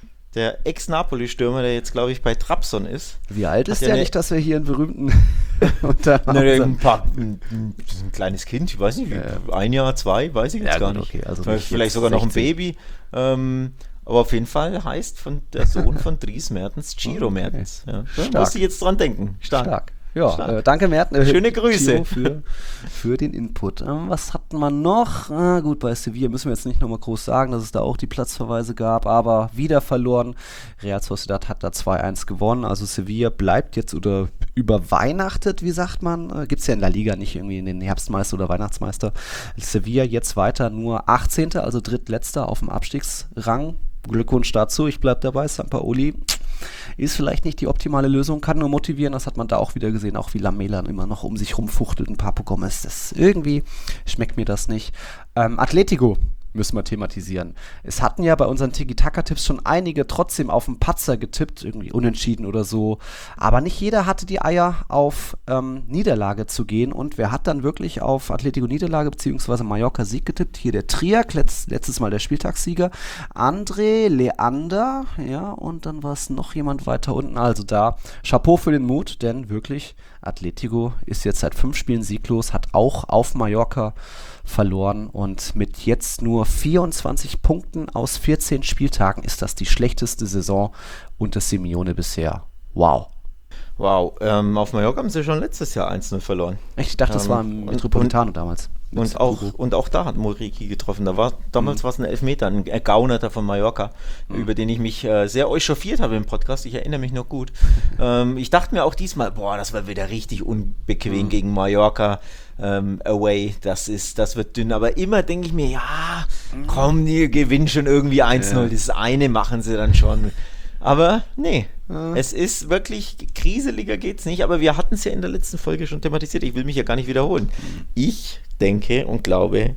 Der Ex-Napoli-Stürmer, der jetzt, glaube ich, bei Trabzon ist. Wie alt ist Hat ja der eine- nicht, dass wir hier einen berühmten unter Na, der ein, paar, ein, ein, ein kleines Kind, ich weiß nicht, wie, Ja. ein Jahr, zwei, weiß ich jetzt Ja, gar gut, nicht. okay, also Vielleicht nicht jetzt sogar noch ein sechzehn. Baby. Ähm, aber auf jeden Fall heißt von der Sohn von Dries Mertens Ciro Okay. Mertens. Ja. Da Stark. musst du jetzt dran denken. Stark. Stark. Ja, Stark. äh, danke Merten. Äh, Schöne Grüße. Giro für, für den Input. Ähm, was hatten wir noch? Ah, gut, bei Sevilla müssen wir jetzt nicht nochmal groß sagen, dass es da auch die Platzverweise gab, aber wieder verloren. Real Sociedad hat da zwei eins gewonnen, also Sevilla bleibt jetzt oder überweihnachtet, wie sagt man? Äh, Gibt es ja in La Liga nicht irgendwie in den Herbstmeister oder Weihnachtsmeister. Sevilla jetzt weiter nur achtzehnter, also drittletzter auf dem Abstiegsrang. Glückwunsch dazu, ich bleibe dabei, Sampaoli ist vielleicht nicht die optimale Lösung, kann nur motivieren, das hat man da auch wieder gesehen, auch wie Lamela immer noch um sich rumfuchtelt, ein Papu Gomez, das irgendwie schmeckt mir das nicht. Ähm, Atletico müssen wir thematisieren. Es hatten ja bei unseren Tiki-Taka-Tipps schon einige trotzdem auf den Patzer getippt, irgendwie unentschieden oder so, aber nicht jeder hatte die Eier auf ähm, Niederlage zu gehen und wer hat dann wirklich auf Atletico-Niederlage bzw. Mallorca-Sieg getippt? Hier der Triak, letzt, letztes Mal der Spieltagssieger, André, Leander, ja, und dann war es noch jemand weiter unten, also da Chapeau für den Mut, denn wirklich, Atletico ist jetzt seit fünf Spielen sieglos, hat auch auf Mallorca verloren und mit jetzt nur vierundzwanzig Punkten aus vierzehn Spieltagen ist das die schlechteste Saison unter Simeone bisher. Wow. Wow, ähm, auf Mallorca haben sie schon letztes Jahr eins null verloren. Ich dachte, das Ähm, war im und- Metropolitano damals. Mit Und auch, Hugo. und auch da hat Moriki getroffen. Da war, damals Mhm. war es ein Elfmeter, ein Ergaunerter von Mallorca, Mhm. über den ich mich äh, sehr echauffiert habe im Podcast. Ich erinnere mich noch gut. ähm, ich dachte mir auch diesmal, boah, das war wieder richtig unbequem Mhm. gegen Mallorca ähm, away. Das ist, das wird dünn. Aber immer denke ich mir, ja, komm, die gewinnen schon irgendwie eins null. Ja. Das eine machen sie dann schon. Aber nee, Ja. es ist wirklich, kriseliger geht's nicht, aber wir hatten es ja in der letzten Folge schon thematisiert, ich will mich ja gar nicht wiederholen. Ich denke und glaube,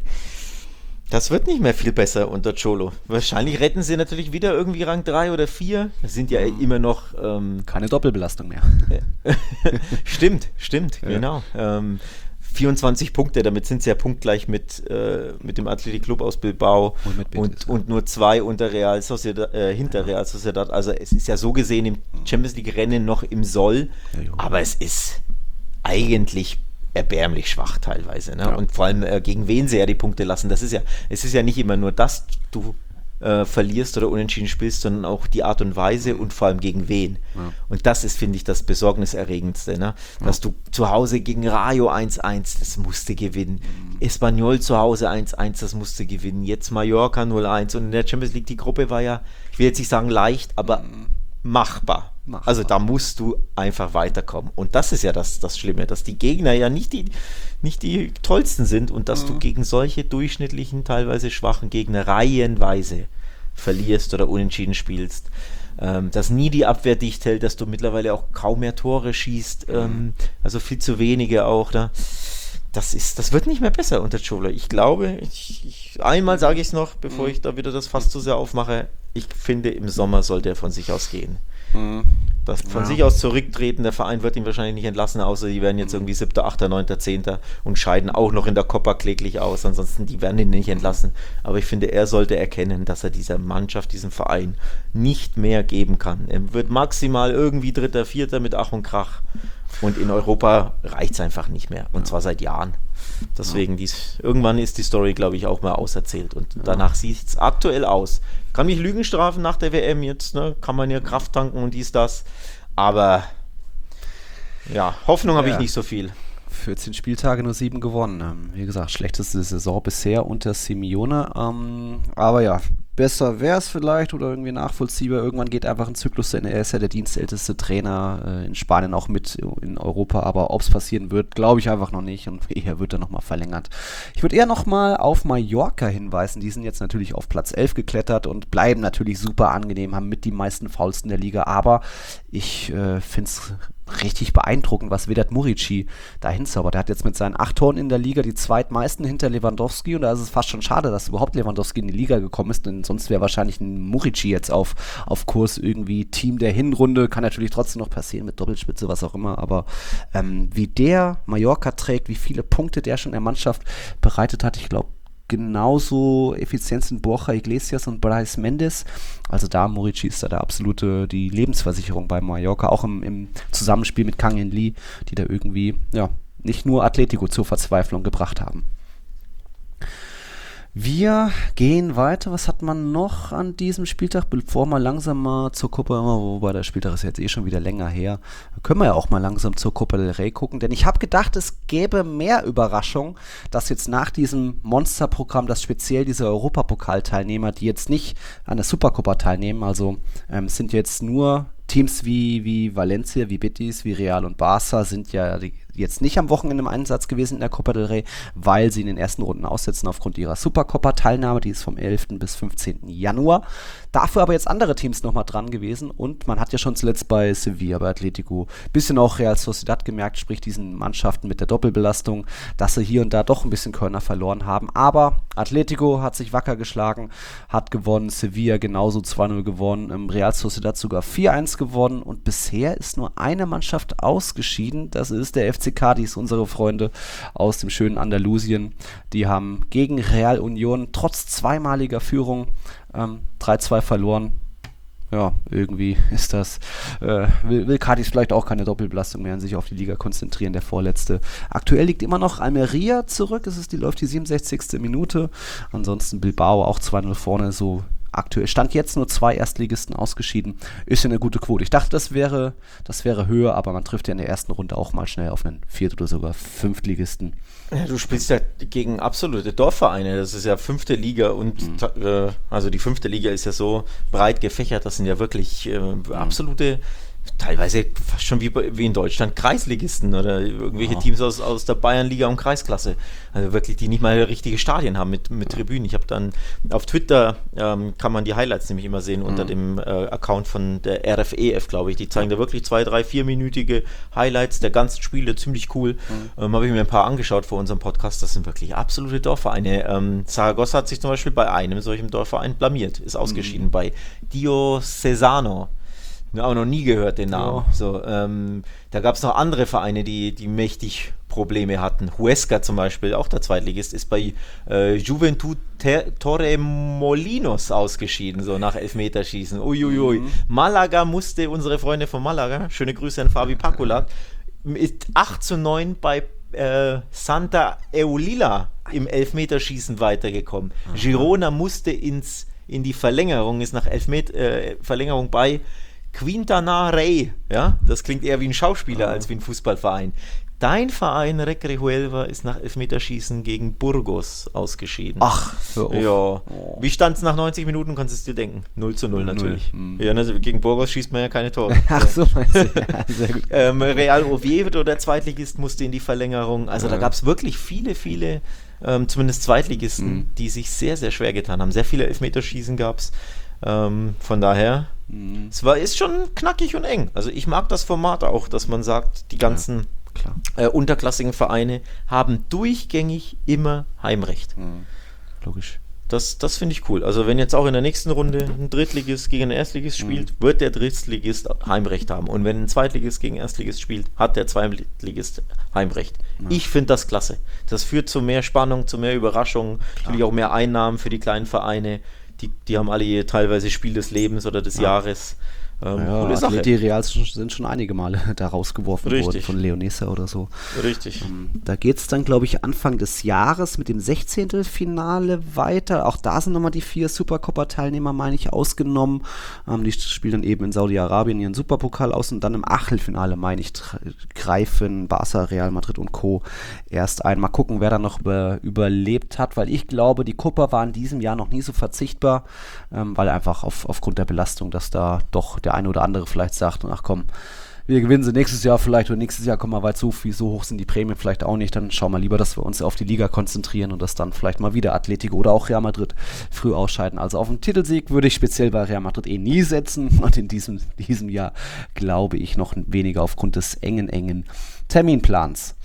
das wird nicht mehr viel besser unter Cholo. Wahrscheinlich retten sie natürlich wieder irgendwie Rang drei oder vier. Das sind ja immer noch... Ähm, Keine Doppelbelastung mehr. stimmt, stimmt, Ja. genau. Ähm, vierundzwanzig Punkte, damit sind sie ja punktgleich mit, äh, mit dem Athletic Club aus Bilbao Und mit Betis, und, ja. und nur zwei unter Real Sociedad, äh, hinter Real Sociedad. Also es ist ja so gesehen im Champions League Rennen noch im Soll, Ja, jo. aber es ist eigentlich erbärmlich schwach teilweise. Ne? Ja. Und vor allem äh, gegen wen sie ja die Punkte lassen. Das ist ja, es ist ja nicht immer nur, dass du äh, verlierst oder unentschieden spielst, sondern auch die Art und Weise und vor allem gegen wen. Ja. Und das ist, finde ich, das Besorgniserregendste. Ne? Dass du zu Hause gegen Rayo eins eins, das musste gewinnen. Espanyol zu Hause eins eins, das musste gewinnen. Jetzt Mallorca null eins. Und in der Champions League, die Gruppe war ja, ich will jetzt nicht sagen leicht, aber machbar. Machbar. Also da musst du einfach weiterkommen. Und das ist ja das, das Schlimme, dass die Gegner ja nicht die, nicht die tollsten sind und dass du gegen solche durchschnittlichen, teilweise schwachen Gegner reihenweise verlierst oder unentschieden spielst. Ähm, dass nie die Abwehr dicht hält, dass du mittlerweile auch kaum mehr Tore schießt, ähm, also viel zu wenige auch. Da. Das, ist, das wird nicht mehr besser unter Cholo. Ich glaube, ich, ich, einmal sage ich es noch, bevor ich da wieder das Fass zu sehr aufmache, ich finde, im Sommer sollte er von sich aus gehen. Das von Ja. sich aus zurücktreten, der Verein wird ihn wahrscheinlich nicht entlassen, außer die werden jetzt irgendwie siebter, achter, neunter, zehnter und scheiden auch noch in der Copa kläglich aus, ansonsten die werden ihn nicht entlassen. Aber ich finde, er sollte erkennen, dass er dieser Mannschaft, diesem Verein nicht mehr geben kann. Er wird maximal irgendwie dritter, vierter mit Ach und Krach und in Europa reicht es einfach nicht mehr und zwar seit Jahren. Deswegen, dies, irgendwann ist die Story, glaube ich, auch mal auserzählt und danach sieht es aktuell aus. Kann mich Lügen strafen nach der W M jetzt, ne? Kann man ja Kraft tanken und dies, das, aber ja, Hoffnung habe Ja. ich nicht so viel. vierzehn Spieltage, nur sieben gewonnen. Ähm, wie gesagt, schlechteste Saison bisher unter Simeone. Ähm, aber ja, besser wäre es vielleicht oder irgendwie nachvollziehbar. Irgendwann geht einfach ein Zyklus zu Ende. Er ist ja der dienstälteste Trainer äh, in Spanien, auch mit in Europa. Aber ob es passieren wird, glaube ich einfach noch nicht. Und eher wird er nochmal verlängert. Ich würde eher nochmal auf Mallorca hinweisen. Die sind jetzt natürlich auf Platz elf geklettert und bleiben natürlich super angenehm, haben mit die meisten Fouls in der Liga. Aber ich äh, finde es richtig beeindruckend, was Vedat Murici da hinzaubert. Der hat jetzt mit seinen acht Toren in der Liga die zweitmeisten hinter Lewandowski und da ist es fast schon schade, dass überhaupt Lewandowski in die Liga gekommen ist, denn sonst wäre wahrscheinlich ein Murici jetzt auf, auf Kurs irgendwie Team der Hinrunde. Kann natürlich trotzdem noch passieren mit Doppelspitze, was auch immer, aber ähm, wie der Mallorca trägt, wie viele Punkte der schon in der Mannschaft bereitet hat, ich glaube, genauso effizient sind Borja Iglesias und Brais Mendes. Also da, Murici ist da der absolute, die Lebensversicherung bei Mallorca, auch im, im Zusammenspiel mit Kang In Lee, die da irgendwie, ja, nicht nur Atletico zur Verzweiflung gebracht haben. Wir gehen weiter. Was hat man noch an diesem Spieltag? Bevor wir langsam mal zur Copa, wobei der Spieltag ist jetzt eh schon wieder länger her, können wir ja auch mal langsam zur Copa del Rey gucken, denn ich habe gedacht, es gäbe mehr Überraschung, dass jetzt nach diesem Monsterprogramm, dass speziell diese Europapokalteilnehmer, die jetzt nicht an der Supercopa teilnehmen, also ähm, sind jetzt nur Teams wie, wie Valencia, wie Betis, wie Real und Barca sind ja die, jetzt nicht am Wochenende im Einsatz gewesen in der Copa del Rey, weil sie in den ersten Runden aussetzen aufgrund ihrer Supercopa-Teilnahme, die ist vom elften bis fünfzehnten Januar. Dafür aber jetzt andere Teams nochmal dran gewesen und man hat ja schon zuletzt bei Sevilla, bei Atletico, bisschen auch Real Sociedad gemerkt, sprich diesen Mannschaften mit der Doppelbelastung, dass sie hier und da doch ein bisschen Körner verloren haben, aber Atletico hat sich wacker geschlagen, hat gewonnen, Sevilla genauso zwei null gewonnen, Real Sociedad sogar vier eins gewonnen und bisher ist nur eine Mannschaft ausgeschieden, das ist der F C Cádiz, unsere Freunde aus dem schönen Andalusien. Die haben gegen Real Union trotz zweimaliger Führung ähm, drei zwei verloren. Ja, irgendwie ist das, äh, will, will Cádiz vielleicht auch keine Doppelbelastung mehr und sich auf die Liga konzentrieren, der Vorletzte. Aktuell liegt immer noch Almeria zurück, es ist die, läuft die siebenundsechzigste Minute. Ansonsten Bilbao auch zwei null vorne, so aktuell. Stand jetzt nur zwei Erstligisten ausgeschieden. Ist ja eine gute Quote. Ich dachte, das wäre, das wäre höher, aber man trifft ja in der ersten Runde auch mal schnell auf einen Viert- oder sogar Fünftligisten. Ja, du spielst ja gegen absolute Dorfvereine. Das ist ja fünfte Liga und mhm. äh, also die fünfte Liga ist ja so breit gefächert. Das sind ja wirklich äh, absolute, teilweise fast schon wie, wie in Deutschland Kreisligisten oder irgendwelche ja. Teams aus, aus der Bayernliga und Kreisklasse. Also wirklich, die nicht mal richtige Stadien haben mit, mit Tribünen. Ich habe dann auf Twitter, ähm, kann man die Highlights nämlich immer sehen, mhm. unter dem äh, Account von der R F E F, glaube ich. Die zeigen ja. da wirklich zwei, drei, vierminütige Highlights der ganzen Spiele, ziemlich cool. Mhm. Ähm, habe ich mir ein paar angeschaut vor unserem Podcast. Das sind wirklich absolute Dorfvereine. Ähm, Saragossa hat sich zum Beispiel bei einem solchen Dorfverein blamiert, ist ausgeschieden mhm. bei Diocesano. Auch noch nie gehört den Namen. Ja. So, ähm, da gab es noch andere Vereine, die, die mächtig Probleme hatten. Huesca zum Beispiel, auch der Zweitligist, ist bei äh, Juventud Torremolinos ausgeschieden, so nach Elfmeterschießen. Uiuiui. Mhm. Malaga musste, unsere Freunde von Malaga, schöne Grüße an Fabi Paculat, mit acht zu neun bei äh, Santa Eulila im Elfmeterschießen weitergekommen. Aha. Girona musste ins, in die Verlängerung, ist nach Elfmet- äh, Verlängerung bei Quintana Rey, ja, das klingt eher wie ein Schauspieler als wie ein Fußballverein. Dein Verein, Recre Huelva, ist nach Elfmeterschießen gegen Burgos ausgeschieden. Ach, hör auf. Ja. Oh. Wie stand es nach neunzig Minuten, kannst du es dir denken? null zu null natürlich. Mhm. Ja, also gegen Burgos schießt man ja keine Tore. Ach so, meinst du? Ja, sehr gut. ähm, Real Oviedo, der Zweitligist, musste in die Verlängerung. Also ja. da gab es wirklich viele, viele, ähm, zumindest Zweitligisten, mhm. die sich sehr, sehr schwer getan haben. Sehr viele Elfmeterschießen gab es. Ähm, von daher, mhm. es war, ist schon knackig und eng. Also ich mag das Format auch, dass man sagt, die ganzen ja, äh, unterklassigen Vereine haben durchgängig immer Heimrecht. Mhm. Logisch. Das, das finde ich cool. Also wenn jetzt auch in der nächsten Runde ein Drittligist gegen einen Erstligist spielt, mhm. wird der Drittligist Heimrecht haben. Und wenn ein Zweitligist gegen Erstligist spielt, hat der Zweitligist Heimrecht. Mhm. Ich finde das klasse. Das führt zu mehr Spannung, zu mehr Überraschung, natürlich auch mehr Einnahmen für die kleinen Vereine. Die, die haben alle teilweise Spiel des Lebens oder des ja. Jahres. Ähm, ja, coole Sache. die Reals sind schon einige Male da rausgeworfen Richtig. worden von Leonessa oder so. Richtig. Ähm, da geht es dann, glaube ich, Anfang des Jahres mit dem Sechzehntelfinale weiter. Auch da sind nochmal die vier Supercopa-Teilnehmer, meine ich, ausgenommen. Ähm, die spielen dann eben in Saudi-Arabien ihren Superpokal aus und dann im Achtelfinale, meine ich, tra- greifen Barca, Real Madrid und Co. erst ein. Mal gucken, wer da noch über, überlebt hat, weil ich glaube, die Copa war in diesem Jahr noch nie so verzichtbar, ähm, weil einfach auf, aufgrund der Belastung, dass da doch der eine oder andere vielleicht sagt, ach komm, wir gewinnen sie nächstes Jahr vielleicht oder nächstes Jahr kommen wir weit so viel, so hoch sind die Prämien vielleicht auch nicht, dann schauen wir lieber, dass wir uns auf die Liga konzentrieren und das dann vielleicht mal wieder Atletico oder auch Real Madrid früh ausscheiden. Also auf den Titelsieg würde ich speziell bei Real Madrid eh nie setzen und in diesem, diesem Jahr glaube ich noch weniger aufgrund des engen, engen Terminplans.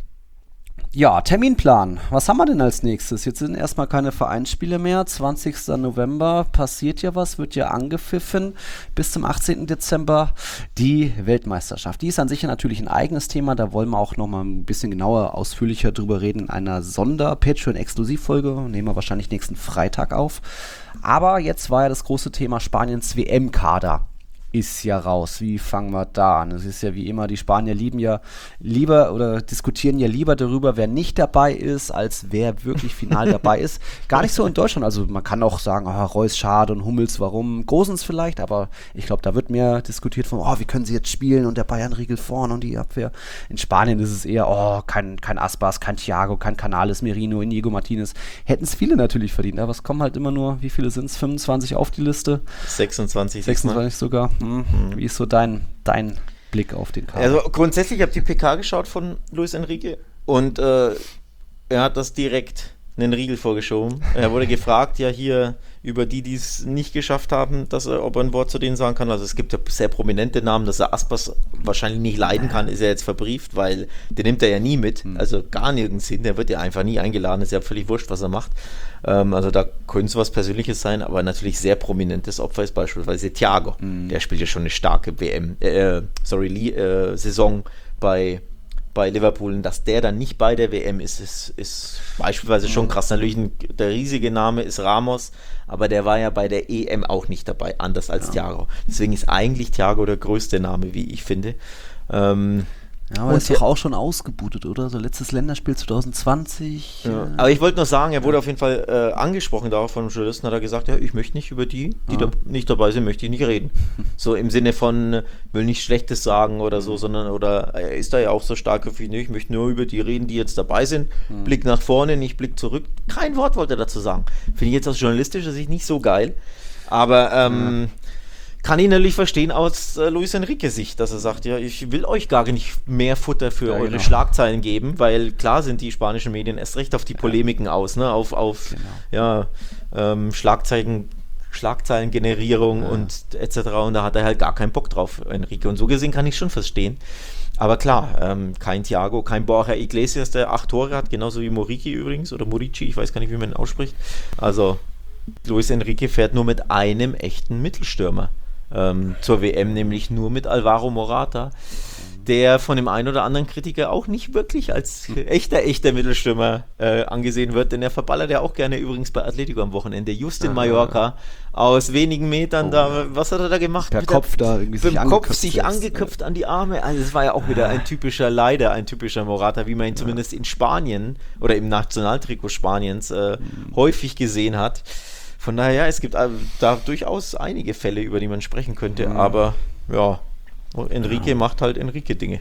Ja, Terminplan. Was haben wir denn als nächstes? Jetzt sind erstmal keine Vereinsspiele mehr. zwanzigster November passiert ja was, wird ja angepfiffen. Bis zum achtzehnten Dezember die Weltmeisterschaft. Die ist an sich ja natürlich ein eigenes Thema. Da wollen wir auch nochmal ein bisschen genauer, ausführlicher drüber reden in einer Sonder-Patreon-Exklusivfolge. Nehmen wir wahrscheinlich nächsten Freitag auf. Aber jetzt war ja das große Thema Spaniens W M-Kader. Ist ja raus. Wie fangen wir da an? Es ist ja wie immer, die Spanier lieben ja lieber oder diskutieren ja lieber darüber, wer nicht dabei ist, als wer wirklich final dabei ist. Gar nicht so in Deutschland. Also man kann auch sagen, oh, Reus, schade und Hummels, warum? Gosens vielleicht, aber ich glaube, da wird mehr diskutiert von, oh, wie können sie jetzt spielen und der Bayern-Riegel vorne und die Abwehr. In Spanien ist es eher, oh, kein, kein Aspas, kein Thiago, kein Canales, Merino, Inigo Martinez. Hätten es viele natürlich verdient, aber es kommen halt immer nur, wie viele sind es? fünfundzwanzig auf die Liste? sechsundzwanzig. sechsundzwanzig sogar. Mhm. Wie ist so dein, dein Blick auf den Kader? Also grundsätzlich, ich habe die P K geschaut von Luis Enrique und äh, er hat das direkt einen Riegel vorgeschoben. Er wurde gefragt, ja hier über die, die es nicht geschafft haben, dass er, ob er ein Wort zu denen sagen kann. Also es gibt ja sehr prominente Namen, dass er Aspas wahrscheinlich nicht leiden kann, ist er jetzt verbrieft, weil den nimmt er ja nie mit, also gar nirgends hin, der wird ja einfach nie eingeladen, ist ja völlig wurscht, was er macht. Ähm, also da könnte es was Persönliches sein, aber natürlich sehr prominentes Opfer ist beispielsweise Thiago. Mhm. Der spielt ja schon eine starke W M, äh, sorry, äh, Saison bei bei Liverpool, und dass der dann nicht bei der W M ist, ist, ist beispielsweise schon krass. Natürlich ein, der riesige Name ist Ramos, aber der war ja bei der E M auch nicht dabei, anders als ja. Thiago. Deswegen ist eigentlich Thiago der größte Name, wie ich finde. Ähm, Ja, aber er ist doch auch schon ausgebootet, oder? So letztes Länderspiel zwanzig zwanzig. Ja. Aber ich wollte noch sagen, er wurde auf jeden Fall äh, angesprochen darauf von einem Journalisten, hat er gesagt, ja, ich möchte nicht über die, die ah. da nicht dabei sind, möchte ich nicht reden. So im Sinne von, will nicht Schlechtes sagen oder so, sondern, oder er ist da ja auch so stark wie ich, ich möchte nur über die reden, die jetzt dabei sind. Mhm. Blick nach vorne, nicht Blick zurück. Kein Wort wollte er dazu sagen. Finde ich jetzt aus journalistischer Sicht nicht so geil. Aber, ähm, mhm. kann ich natürlich verstehen aus äh, Luis Enriques Sicht, dass er sagt, ja, ich will euch gar nicht mehr Futter für ja, eure genau. Schlagzeilen geben, weil klar sind die spanischen Medien erst recht auf die Polemiken ja. aus, ne, auf, auf genau. ja, ähm, Schlagzeilen, Schlagzeilengenerierung ja. und et cetera. Und da hat er halt gar keinen Bock drauf, Enrique. Und so gesehen kann ich schon verstehen. Aber klar, ähm, kein Thiago, kein Borja Iglesias, der acht Tore hat, genauso wie Muriqi übrigens, oder Murici, ich weiß gar nicht, wie man ihn ausspricht. Also Luis Enrique fährt nur mit einem echten Mittelstürmer Ähm, zur W M, nämlich nur mit Alvaro Morata, der von dem einen oder anderen Kritiker auch nicht wirklich als echter, echter Mittelstürmer äh, angesehen wird, denn er verballert ja auch gerne übrigens bei Atletico am Wochenende, just in Mallorca, aus wenigen Metern oh, da, ja. was hat er da gemacht? Per Kopf da irgendwie sich angeknüpft. Kopf sich angeköpft ja. an die Arme, also es war ja auch wieder ein typischer, leider ein typischer Morata, wie man ihn ja. zumindest in Spanien oder im Nationaltrikot Spaniens äh, mhm. häufig gesehen hat. Von daher, ja, es gibt da durchaus einige Fälle, über die man sprechen könnte, mhm. aber ja, Enrique ja. macht halt Enrique-Dinge.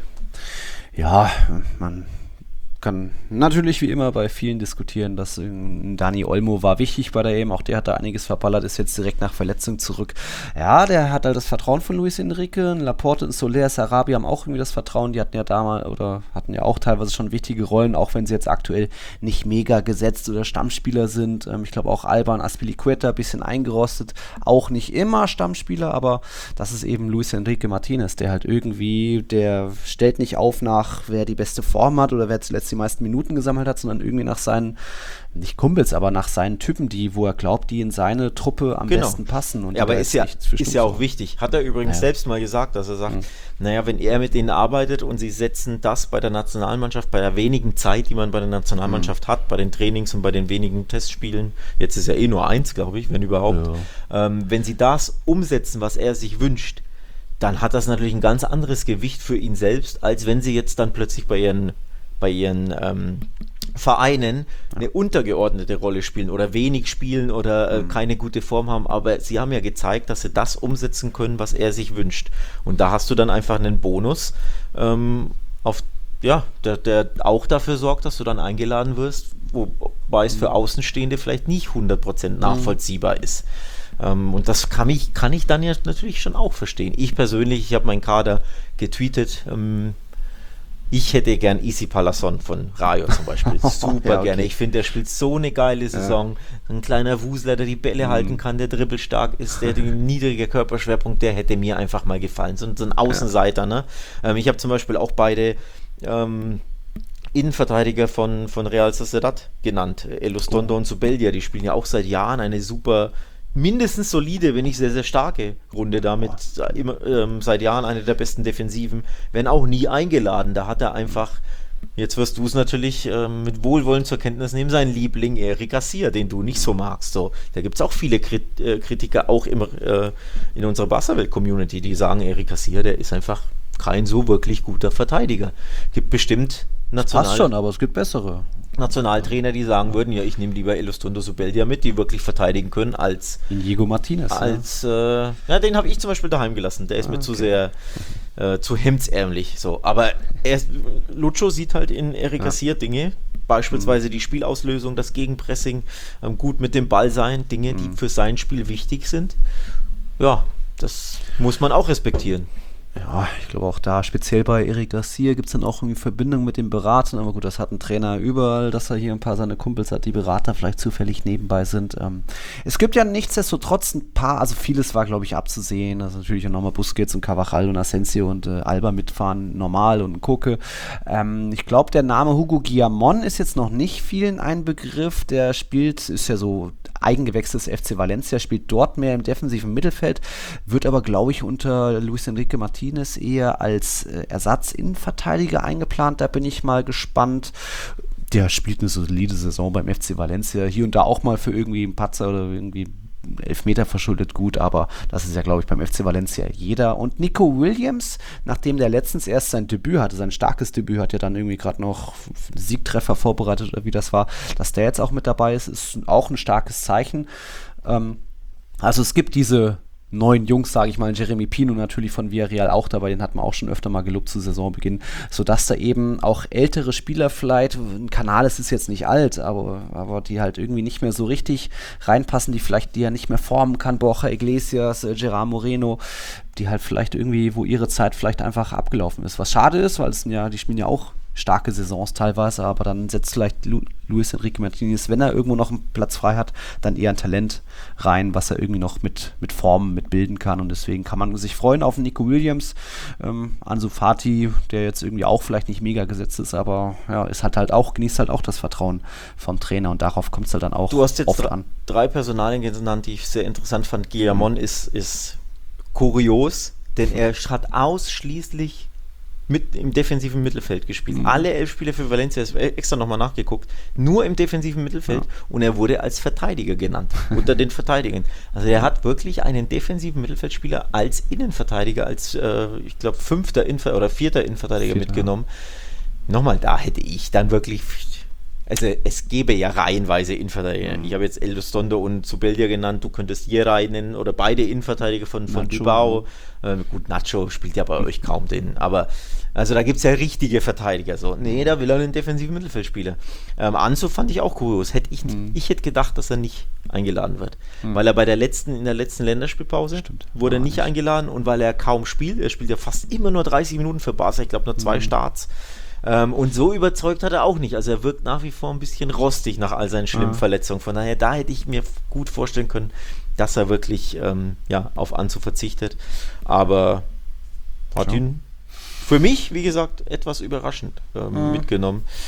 Ja, man kann natürlich wie immer bei vielen diskutieren, dass ähm, Dani Olmo war wichtig bei der E M, auch der hat da einiges verballert, ist jetzt direkt nach Verletzung zurück. Ja, der hat halt das Vertrauen von Luis Enrique, Laporte und Soler, Sarabia haben auch irgendwie das Vertrauen, die hatten ja damals oder hatten ja auch teilweise schon wichtige Rollen, auch wenn sie jetzt aktuell nicht mega gesetzt oder Stammspieler sind. Ähm, ich glaube auch Alba und Azpilicueta ein bisschen eingerostet, auch nicht immer Stammspieler, aber das ist eben Luis Enrique Martinez, der halt irgendwie, der stellt nicht auf nach, wer die beste Form hat oder wer zuletzt die meisten Minuten gesammelt hat, sondern irgendwie nach seinen, nicht Kumpels, aber nach seinen Typen, die, wo er glaubt, die in seine Truppe am genau. besten passen. Und ja, aber ist ja, ist ja auch wichtig. Hat er übrigens ja. selbst mal gesagt, dass er sagt, mhm. naja, wenn er mit denen arbeitet und sie setzen das bei der Nationalmannschaft, bei der wenigen Zeit, die man bei der Nationalmannschaft mhm. hat, bei den Trainings und bei den wenigen Testspielen, jetzt ist ja eh nur eins, glaube ich, wenn überhaupt, ja. ähm, wenn sie das umsetzen, was er sich wünscht, dann hat das natürlich ein ganz anderes Gewicht für ihn selbst, als wenn sie jetzt dann plötzlich bei ihren, bei ihren ähm, Vereinen eine untergeordnete Rolle spielen oder wenig spielen oder äh, keine gute Form haben, aber sie haben ja gezeigt, dass sie das umsetzen können, was er sich wünscht. Und da hast du dann einfach einen Bonus, ähm, auf, ja, der, der auch dafür sorgt, dass du dann eingeladen wirst, wobei es für Außenstehende vielleicht nicht hundert Prozent nachvollziehbar ist. Ähm, und das kann ich, kann ich dann ja natürlich schon auch verstehen. Ich persönlich, ich habe meinen Kader getweetet, ähm, ich hätte gern Isi Palazón von Rayo zum Beispiel. Super ja, okay. gerne. Ich finde, der spielt so eine geile Saison. Ja. Ein kleiner Wusler, der die Bälle mhm. halten kann, der dribbelstark ist, der den niedriger Körperschwerpunkt, der hätte mir einfach mal gefallen. So, so ein Außenseiter. Ja. Ne? Ähm, ich habe zum Beispiel auch beide ähm, Innenverteidiger von, von Real Sociedad genannt. Elustondo oh. und Zubeldia, die spielen ja auch seit Jahren eine super, mindestens solide, wenn nicht sehr, sehr starke Runde damit. Immer, ähm, seit Jahren eine der besten Defensiven, werden auch nie eingeladen. Da hat er einfach, jetzt wirst du es natürlich ähm, mit Wohlwollen zur Kenntnis nehmen, seinen Liebling Eric Garcia, den du nicht so magst. So, da gibt es auch viele Krit- äh, Kritiker, auch im, äh, in unserer Barca-Welt-Community, die sagen, Eric Garcia, der ist einfach kein so wirklich guter Verteidiger. Gibt bestimmt National- Passt schon, aber es gibt bessere. Nationaltrainer, die sagen würden, ja, ich nehme lieber Elustondo Zubeldia mit, die wirklich verteidigen können, als Inigo Martinez. als ja, äh, ja den habe ich zum Beispiel daheim gelassen. Der ist ah, mir okay. zu sehr äh, zu hemdsärmlich. So. Aber er ist, Lucho sieht halt in Eric ja. Garcia Dinge, beispielsweise mhm. die Spielauslösung, das Gegenpressing, ähm, gut mit dem Ball sein, Dinge, mhm. die für sein Spiel wichtig sind. Ja, das muss man auch respektieren. Ja, ich glaube auch da, speziell bei Eric Garcia gibt es dann auch irgendwie Verbindung mit den Beratern, aber gut, das hat ein Trainer überall, dass er hier ein paar seine Kumpels hat, die Berater vielleicht zufällig nebenbei sind. Ähm, es gibt ja nichtsdestotrotz ein paar, also vieles war, glaube ich, abzusehen, also natürlich auch nochmal Busquets und Carvajal und Asensio und äh, Alba mitfahren, normal und Koke. Ähm, ich glaube, der Name Hugo Guillamón ist jetzt noch nicht vielen ein Begriff, der spielt, ist ja so Eigengewächs des F C Valencia, spielt dort mehr im defensiven Mittelfeld, wird aber, glaube ich, unter Luis Enrique Martinez eher als äh, Ersatzinnenverteidiger eingeplant. Da bin ich mal gespannt. Der spielt eine solide Saison beim F C Valencia. Hier und da auch mal für irgendwie einen Patzer oder irgendwie Elfmeter verschuldet gut, aber das ist ja, glaube ich, beim F C Valencia jeder. Und Nico Williams, nachdem der letztens erst sein Debüt hatte, sein starkes Debüt, hat ja dann irgendwie gerade noch Siegtreffer vorbereitet oder wie das war, dass der jetzt auch mit dabei ist, ist auch ein starkes Zeichen. Ähm, also es gibt diese neuen Jungs, sage ich mal, Jeremy Pino natürlich von Villarreal auch dabei, den hat man auch schon öfter mal gelobt zu Saisonbeginn, sodass da eben auch ältere Spieler vielleicht, ein Canales ist jetzt nicht alt, aber, aber die halt irgendwie nicht mehr so richtig reinpassen, die vielleicht, die er nicht mehr formen kann, Borja Iglesias, äh, Gerard Moreno, die halt vielleicht irgendwie, wo ihre Zeit vielleicht einfach abgelaufen ist. Was schade ist, weil es sind ja, die spielen ja auch starke Saisons teilweise, aber dann setzt vielleicht Lu- Luis Enrique Martinez, wenn er irgendwo noch einen Platz frei hat, dann eher ein Talent rein, was er irgendwie noch mit, mit Formen mitbilden kann, und deswegen kann man sich freuen auf Nico Williams, ähm, Ansu Fati, der jetzt irgendwie auch vielleicht nicht mega gesetzt ist, aber ja, es hat halt auch, genießt halt auch das Vertrauen vom Trainer, und darauf kommt es halt dann auch Du hast jetzt oft dr- an. drei Personalien genannt, die ich sehr interessant fand. Guillamón mhm. ist, ist kurios, denn er hat ausschließlich mit im defensiven Mittelfeld gespielt. Mhm. Alle elf Spiele für Valencia, ist extra nochmal nachgeguckt, nur im defensiven Mittelfeld, ja. Und er wurde als Verteidiger genannt, unter den Verteidigern. Also er hat wirklich einen defensiven Mittelfeldspieler als Innenverteidiger, als äh, ich glaube fünfter Innenver- oder vierter Innenverteidiger Vierter. mitgenommen. Nochmal, da hätte ich dann wirklich, also es gäbe ja reihenweise Innenverteidiger. Mhm. Ich habe jetzt Elustondo und Zubeldia genannt, du könntest Jeray nennen oder beide Innenverteidiger von, von Bilbao. Äh, gut, Nacho spielt ja bei euch kaum den, aber also da gibt es ja richtige Verteidiger. So, nee, da will er einen defensiven Mittelfeldspieler. Ähm, Ansu fand ich auch kurios. Hätte ich, mhm. ich hätte gedacht, dass er nicht eingeladen wird. Mhm. Weil er bei der letzten, in der letzten Länderspielpause Stimmt. wurde er nicht, nicht eingeladen, und weil er kaum spielt, er spielt ja fast immer nur dreißig Minuten für Barca, ich glaube nur zwei mhm. Starts. Ähm, und so überzeugt hat er auch nicht. Also er wirkt nach wie vor ein bisschen rostig nach all seinen schlimmen ja. Verletzungen. Von daher, da hätte ich mir gut vorstellen können, dass er wirklich ähm, ja, auf Anzu verzichtet. Aber hat ja. ihn für mich, wie gesagt, etwas überraschend ähm, ja. mitgenommen.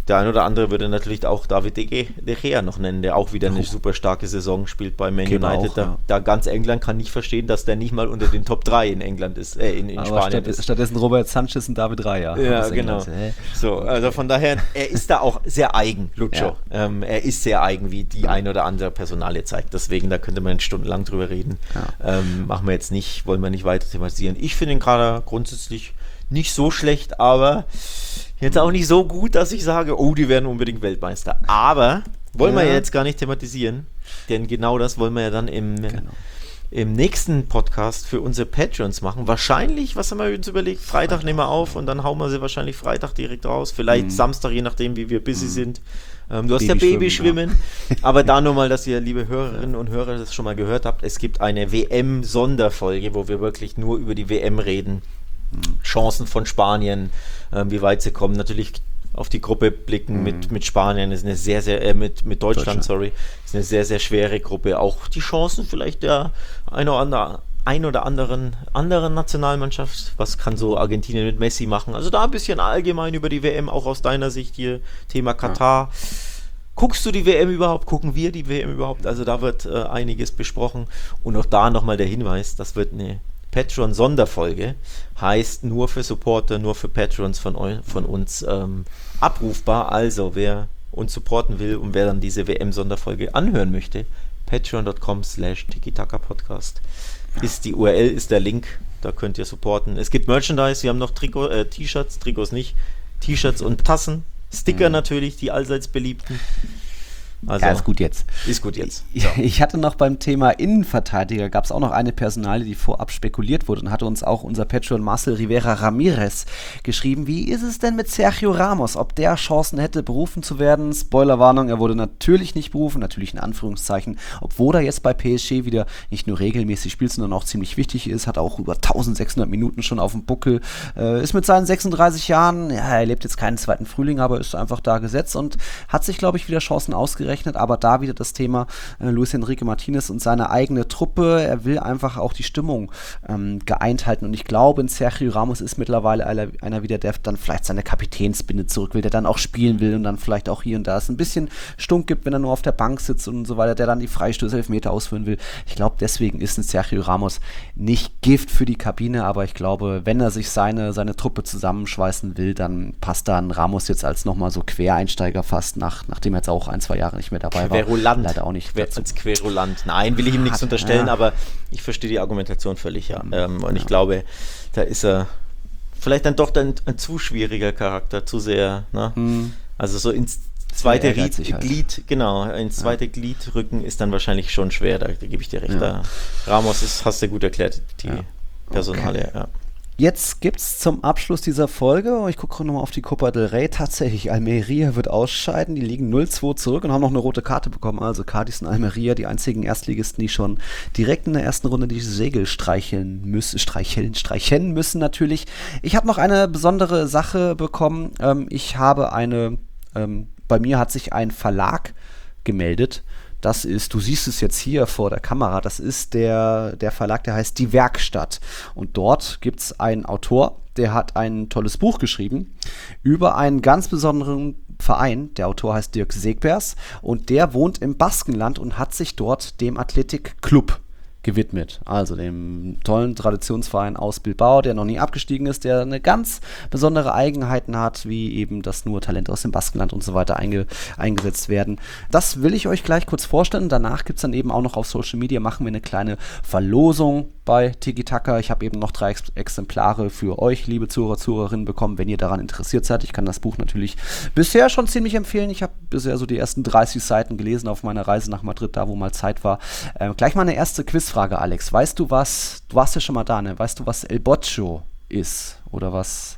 der ein oder andere würde natürlich auch David De Gea noch nennen, der auch wieder eine oh. super starke Saison spielt bei Man Geht United. Auch, da, ja. da ganz England kann nicht verstehen, dass der nicht mal unter den Top drei in England ist, äh, in, in Spanien statt, ist. Stattdessen Robert Sanchez und David Raya. Ja, genau. So, also von daher, er ist da auch sehr eigen, Lucho. Ja. Ähm, er ist sehr eigen, wie die ein oder andere Personalie zeigt. Deswegen, da könnte man stundenlang drüber reden. Ja. Ähm, machen wir jetzt nicht, wollen wir nicht weiter thematisieren. Ich finde ihn gerade grundsätzlich nicht so schlecht, aber jetzt auch nicht so gut, dass ich sage, oh, die werden unbedingt Weltmeister. Aber wollen ja. wir jetzt gar nicht thematisieren, denn genau das wollen wir ja dann im, genau. im nächsten Podcast für unsere Patreons machen. Wahrscheinlich, was haben wir uns überlegt, Freitag, Freitag nehmen wir auf und dann hauen wir sie wahrscheinlich Freitag direkt raus. Vielleicht mhm. Samstag, je nachdem, wie wir busy mhm. sind. Ähm, du hast ja Babyschwimmen, ja. aber da nur mal, dass ihr, liebe Hörerinnen und Hörer, das schon mal gehört habt, es gibt eine W M-Sonderfolge, wo wir wirklich nur über die W M reden. Chancen von Spanien, äh, wie weit sie kommen, natürlich auf die Gruppe blicken mhm. mit, mit Spanien, ist eine sehr, sehr, äh, mit, mit Deutschland, Deutschland, sorry, ist eine sehr, sehr schwere Gruppe. Auch die Chancen vielleicht der ein oder andere, ein oder anderen anderen Nationalmannschaft, was kann so Argentinien mit Messi machen, also da ein bisschen allgemein über die W M, auch aus deiner Sicht hier, Thema Katar. Ja. Guckst du die W M überhaupt? Gucken wir die W M überhaupt? Also da wird äh, einiges besprochen und auch da nochmal der Hinweis, das wird eine Patreon-Sonderfolge, heißt nur für Supporter, nur für Patrons von, eu- von uns ähm, abrufbar. Also wer uns supporten will und wer dann diese W M-Sonderfolge anhören möchte, patreon.com slash tiki-taka-podcast ist die U R L, ist der Link, da könnt ihr supporten. Es gibt Merchandise, wir haben noch Trikot, äh, T-Shirts, Trikots nicht, T-Shirts und Tassen, Sticker mhm. natürlich, die allseits beliebten. Also, ja, ist gut jetzt. Ist gut jetzt. Ich, ich hatte noch beim Thema Innenverteidiger, gab es auch noch eine Personalie, die vorab spekuliert wurde und hatte uns auch unser Patreon Marcel Rivera Ramirez geschrieben, wie ist es denn mit Sergio Ramos, ob der Chancen hätte, berufen zu werden? Spoilerwarnung, er wurde natürlich nicht berufen, natürlich in Anführungszeichen, obwohl er jetzt bei P S G wieder nicht nur regelmäßig spielt, sondern auch ziemlich wichtig ist, hat auch über eintausendsechshundert Minuten schon auf dem Buckel, äh, ist mit seinen sechsunddreißig Jahren, ja, er lebt jetzt keinen zweiten Frühling, aber ist einfach da gesetzt und hat sich, glaube ich, wieder Chancen ausgerechnet. Aber da wieder das Thema äh, Luis Enrique Martinez und seine eigene Truppe. Er will einfach auch die Stimmung ähm, geeint halten. Und ich glaube, in Sergio Ramos ist mittlerweile einer, einer wieder, der dann vielleicht seine Kapitänsbinde zurück will, der dann auch spielen will und dann vielleicht auch hier und da es ein bisschen Stunk gibt, wenn er nur auf der Bank sitzt und so weiter, der dann die Freistöße, Elfmeter ausführen will. Ich glaube, deswegen ist ein Sergio Ramos nicht Gift für die Kabine, aber ich glaube, wenn er sich seine, seine Truppe zusammenschweißen will, dann passt da ein Ramos jetzt als nochmal so Quereinsteiger fast, nach, nachdem er jetzt auch ein, zwei Jahre nicht mehr dabei Querulant. war. Leider auch nicht. Quer, als Querulant. Nein, will ich ihm nichts unterstellen, ja. aber ich verstehe die Argumentation völlig, ja. Ähm, und ja. ich glaube, da ist er vielleicht dann doch ein, ein zu schwieriger Charakter, zu sehr, ne? Hm. Also so ins zweite Ried, halt. Glied, genau, ins zweite ja. Glied rücken ist dann wahrscheinlich schon schwer, da, da gebe ich dir recht. Ja. Da, Ramos ist, hast du gut erklärt, die ja. Personalie, okay. ja. Jetzt gibt es zum Abschluss dieser Folge, ich gucke nochmal auf die Copa del Rey, tatsächlich, Almeria wird ausscheiden, die liegen null zwei zurück und haben noch eine rote Karte bekommen, also Cádiz und Almeria, die einzigen Erstligisten, die schon direkt in der ersten Runde die Segel streicheln müssen, streicheln, streicheln müssen natürlich. Ich habe noch eine besondere Sache bekommen, ähm, ich habe eine, ähm, bei mir hat sich ein Verlag gemeldet. Das ist, du siehst es jetzt hier vor der Kamera, das ist der, der Verlag, der heißt Die Werkstatt. Und dort gibt es einen Autor, der hat ein tolles Buch geschrieben über einen ganz besonderen Verein. Der Autor heißt Dirk Segbers und der wohnt im Baskenland und hat sich dort dem Athletic Club gewidmet. Also dem tollen Traditionsverein aus Bilbao, der noch nie abgestiegen ist, der eine ganz besondere Eigenheiten hat, wie eben, dass nur Talente aus dem Baskenland und so weiter einge- eingesetzt werden. Das will ich euch gleich kurz vorstellen. Danach gibt es dann eben auch noch auf Social Media, machen wir eine kleine Verlosung bei Tiki Taka. Ich habe eben noch drei Ex- Exemplare für euch, liebe Zuhörer, Zuhörerinnen, bekommen, wenn ihr daran interessiert seid. Ich kann das Buch natürlich bisher schon ziemlich empfehlen. Ich habe bisher so die ersten dreißig Seiten gelesen auf meiner Reise nach Madrid, da wo mal Zeit war. Ähm, gleich mal eine erste Quizfrage, Alex. Weißt du was, du warst ja schon mal da, ne? Weißt du, was El Botxo ist? Oder was,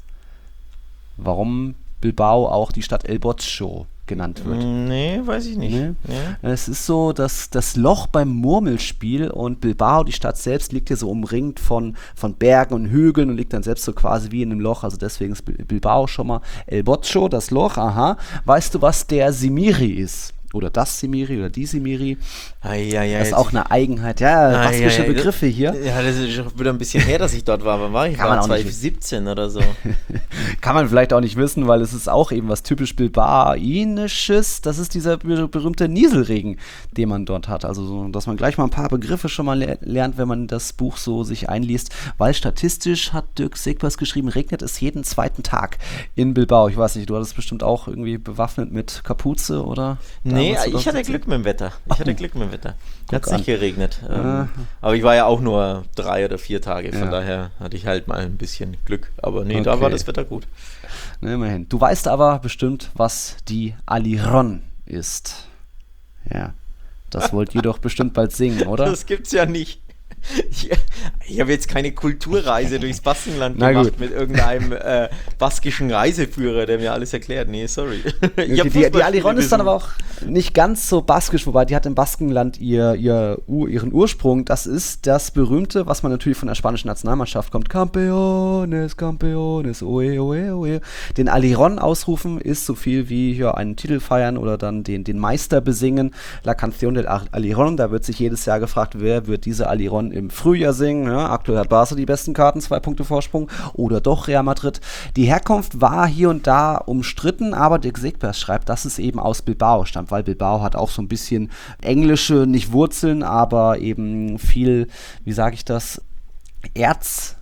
warum Bilbao auch die Stadt El Botxo genannt wird? Nee, weiß ich nicht. Nee? Nee. Es ist so, dass das Loch beim Murmelspiel und Bilbao, die Stadt selbst, liegt ja so umringt von, von Bergen und Hügeln und liegt dann selbst so quasi wie in einem Loch, also deswegen ist Bilbao schon mal El Botxo, das Loch, aha. Weißt du, was der Simiri ist? oder das Semiri oder die Semiri. Ei, ei, ei, das ist auch eine Eigenheit. Ja, baskische Begriffe hier. Ja, das ist schon wieder ein bisschen her, dass ich dort war. Wann war ich? Kann man auch zwanzig siebzehn oder so. Kann man vielleicht auch nicht wissen, weil es ist auch eben was typisch Bilbaisches. Das ist dieser ber- berühmte Nieselregen, den man dort hat. Also, so, dass man gleich mal ein paar Begriffe schon mal le- lernt, wenn man das Buch so sich einliest. Weil statistisch, hat Dirk Segbers geschrieben, regnet es jeden zweiten Tag in Bilbao. Ich weiß nicht, du hattest bestimmt auch irgendwie bewaffnet mit Kapuze, oder? Nee, Damals, ich oder? hatte Glück mit dem Wetter. Ich hatte Glück mit dem Wetter. Hat es an. nicht geregnet. Ähm, Ah. aber ich war ja auch nur drei oder vier Tage. Von Ja. daher hatte ich halt mal ein bisschen Glück. Aber nee, da Okay. war das Wetter gut. Na, immerhin. Du weißt aber bestimmt, was die Aliron ist. Ja, das wollt ihr doch bestimmt bald singen, oder? Das gibt's ja nicht. Ich, ich habe jetzt keine Kulturreise durchs Baskenland Na gemacht gut. mit irgendeinem äh, baskischen Reiseführer, der mir alles erklärt. Nee, sorry. Ich hab die, die, die Fußballspiele Aliron ist dann besucht. aber auch nicht ganz so baskisch, wobei die hat im Baskenland ihr, ihr, Ur- ihren Ursprung. Das ist das berühmte, was man natürlich von der spanischen Nationalmannschaft kommt. Campeones, Campeones, oe, oe, oe. Den Aliron ausrufen ist so viel wie ja, einen Titel feiern oder dann den, den Meister besingen. La Canción del Aliron, da wird sich jedes Jahr gefragt, wer wird diese Aliron im Frühjahr singen. Ja, aktuell hat Barca die besten Karten, zwei Punkte Vorsprung. Oder doch Real Madrid. Die Herkunft war hier und da umstritten, aber Dirk Segbers schreibt, dass es eben aus Bilbao stammt, weil Bilbao hat auch so ein bisschen englische, nicht Wurzeln, aber eben viel, wie sage ich das, Erz,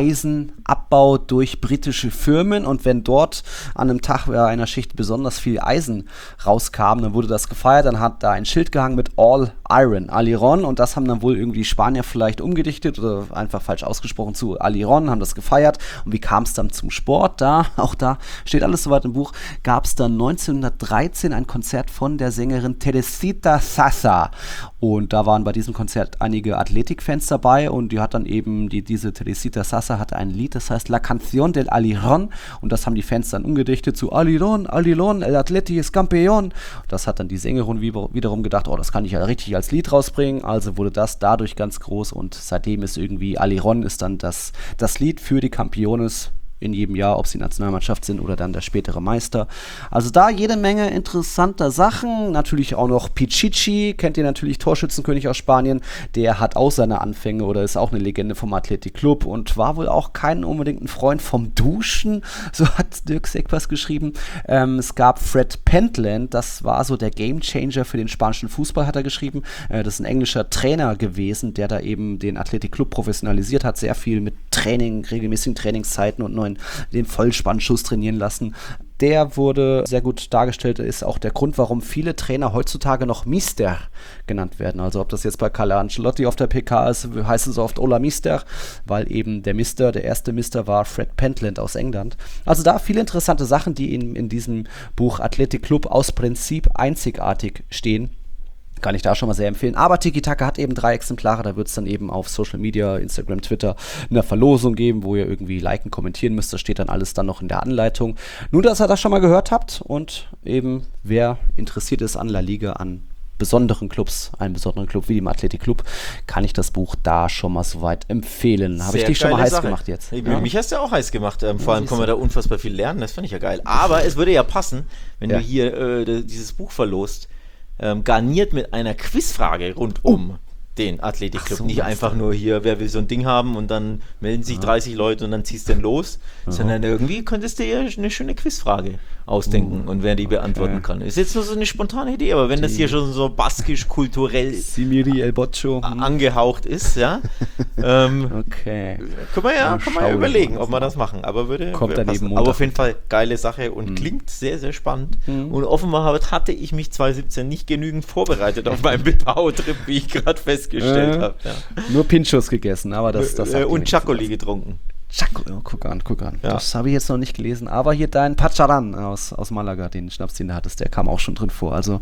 Eisenabbau durch britische Firmen, und wenn dort an einem Tag bei einer Schicht besonders viel Eisen rauskam, dann wurde das gefeiert, dann hat da ein Schild gehangen mit All Iron, Aliron, und das haben dann wohl irgendwie Spanier vielleicht umgedichtet oder einfach falsch ausgesprochen zu Aliron, haben das gefeiert. Und wie kam es dann zum Sport? Da, auch da steht alles soweit im Buch, gab es dann neunzehnhundertdreizehn ein Konzert von der Sängerin Teresita Sasa, und da waren bei diesem Konzert einige Athletikfans dabei, und die hat dann eben, die, diese Teresita Sasa hatte ein Lied, das heißt La Canción del Aliron, und das haben die Fans dann umgedichtet zu Aliron, Aliron, el Atleti es Campeón. Das hat dann die Sängerin wiederum gedacht, oh, das kann ich ja richtig als Lied rausbringen, also wurde das dadurch ganz groß, und seitdem ist irgendwie Aliron ist dann das, das Lied für die Campeones in jedem Jahr, ob sie Nationalmannschaft sind oder dann der spätere Meister. Also da jede Menge interessanter Sachen. Natürlich auch noch Pichichi, kennt ihr natürlich, Torschützenkönig aus Spanien. Der hat auch seine Anfänge oder ist auch eine Legende vom Athletic Club und war wohl auch kein unbedingt ein Freund vom Duschen. So hat Dirk Segbers geschrieben. Ähm, es gab Fred Pentland, das war so der Gamechanger für den spanischen Fußball, hat er geschrieben. Äh, das ist ein englischer Trainer gewesen, der da eben den Athletic Club professionalisiert hat. Sehr viel mit Training, regelmäßigen Trainingszeiten und neuen den Vollspannschuss trainieren lassen. Der wurde sehr gut dargestellt, ist auch der Grund, warum viele Trainer heutzutage noch Mister genannt werden. Also ob das jetzt bei Carlo Ancelotti auf der P K ist, heißt es oft Ola Mister, weil eben der Mister, der erste Mister war Fred Pentland aus England. Also da viele interessante Sachen, die in, in diesem Buch Athletic Club aus Prinzip einzigartig stehen. Kann ich da schon mal sehr empfehlen. Aber Tiki Taka hat eben drei Exemplare. Da wird es dann eben auf Social Media, Instagram, Twitter eine Verlosung geben, wo ihr irgendwie liken, kommentieren müsst. Das steht dann alles dann noch in der Anleitung. Nur, dass ihr das schon mal gehört habt und eben wer interessiert ist an La Liga, an besonderen Clubs, einen besonderen Club wie dem Athletic Club, kann ich das Buch da schon mal soweit empfehlen. Habe ich dich schon mal heiß Sache. gemacht jetzt? Ich, Ja? Mich hast du ja auch heiß gemacht. Ähm, vor allem kann man da unfassbar viel lernen. Das fand ich ja geil. Aber es würde ja passen, wenn Ja. du hier äh, dieses Buch verlost, Ähm, garniert mit einer Quizfrage rund um oh. den Athletic Club. So, Nicht einfach nur hier, wer will so ein Ding haben und dann melden sich ja. dreißig Leute und dann ziehst du den los, ja. sondern irgendwie könntest du dir eine schöne Quizfrage ausdenken uh, und wer die beantworten okay. kann. Ist jetzt nur so eine spontane Idee, aber wenn die. das hier schon so baskisch-kulturell Simiri El Bocho angehaucht ist, ja, ähm, okay. kann man ja, kann man ja überlegen, ob wir das machen, aber würde, Kommt würde daneben passen. Aber auf jeden Fall geile Sache und mhm. klingt sehr, sehr spannend mhm. und offenbar hatte ich mich zwanzig siebzehn nicht genügend vorbereitet auf meinen Bilbao-Trip, wie ich gerade festgestellt äh, habe. Ja. Nur Pinchos gegessen, aber das, das äh, und Chacoli getrunken. Chaco, oh, guck an, guck an. Ja. Das habe ich jetzt noch nicht gelesen, aber hier dein Pacharan aus, aus Malaga, den Schnaps, den du hattest, der kam auch schon drin vor. Also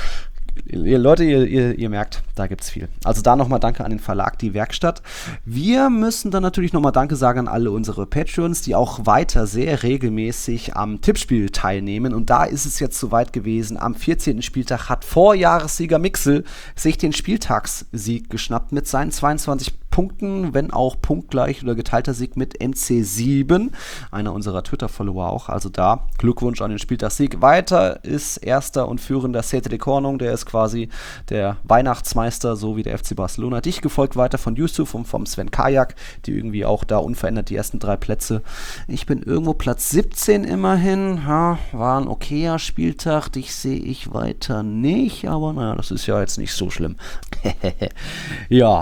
ihr Leute, ihr, ihr, ihr merkt, da gibt es viel. Also da nochmal danke an den Verlag Die Werkstatt. Wir müssen dann natürlich nochmal Danke sagen an alle unsere Patreons, die auch weiter sehr regelmäßig am Tippspiel teilnehmen. Und da ist es jetzt soweit gewesen. Am vierzehnten Spieltag hat Vorjahressieger Mixel sich den Spieltagssieg geschnappt mit seinen zweiundzwanzig punkten, wenn auch punktgleich oder geteilter Sieg mit M C sieben, einer unserer Twitter-Follower auch. Also da Glückwunsch an den Spieltagssieg. Weiter ist erster und führender Sete de Cornung, der ist quasi der Weihnachtsmeister, so wie der F C Barcelona. Dich gefolgt weiter von Yusuf und vom Sven Kajak, die irgendwie auch da unverändert die ersten drei Plätze. Ich bin irgendwo Platz siebzehn immerhin. Ha, war ein okayer Spieltag. Dich sehe ich weiter nicht, aber naja, das ist ja jetzt nicht so schlimm. Ja.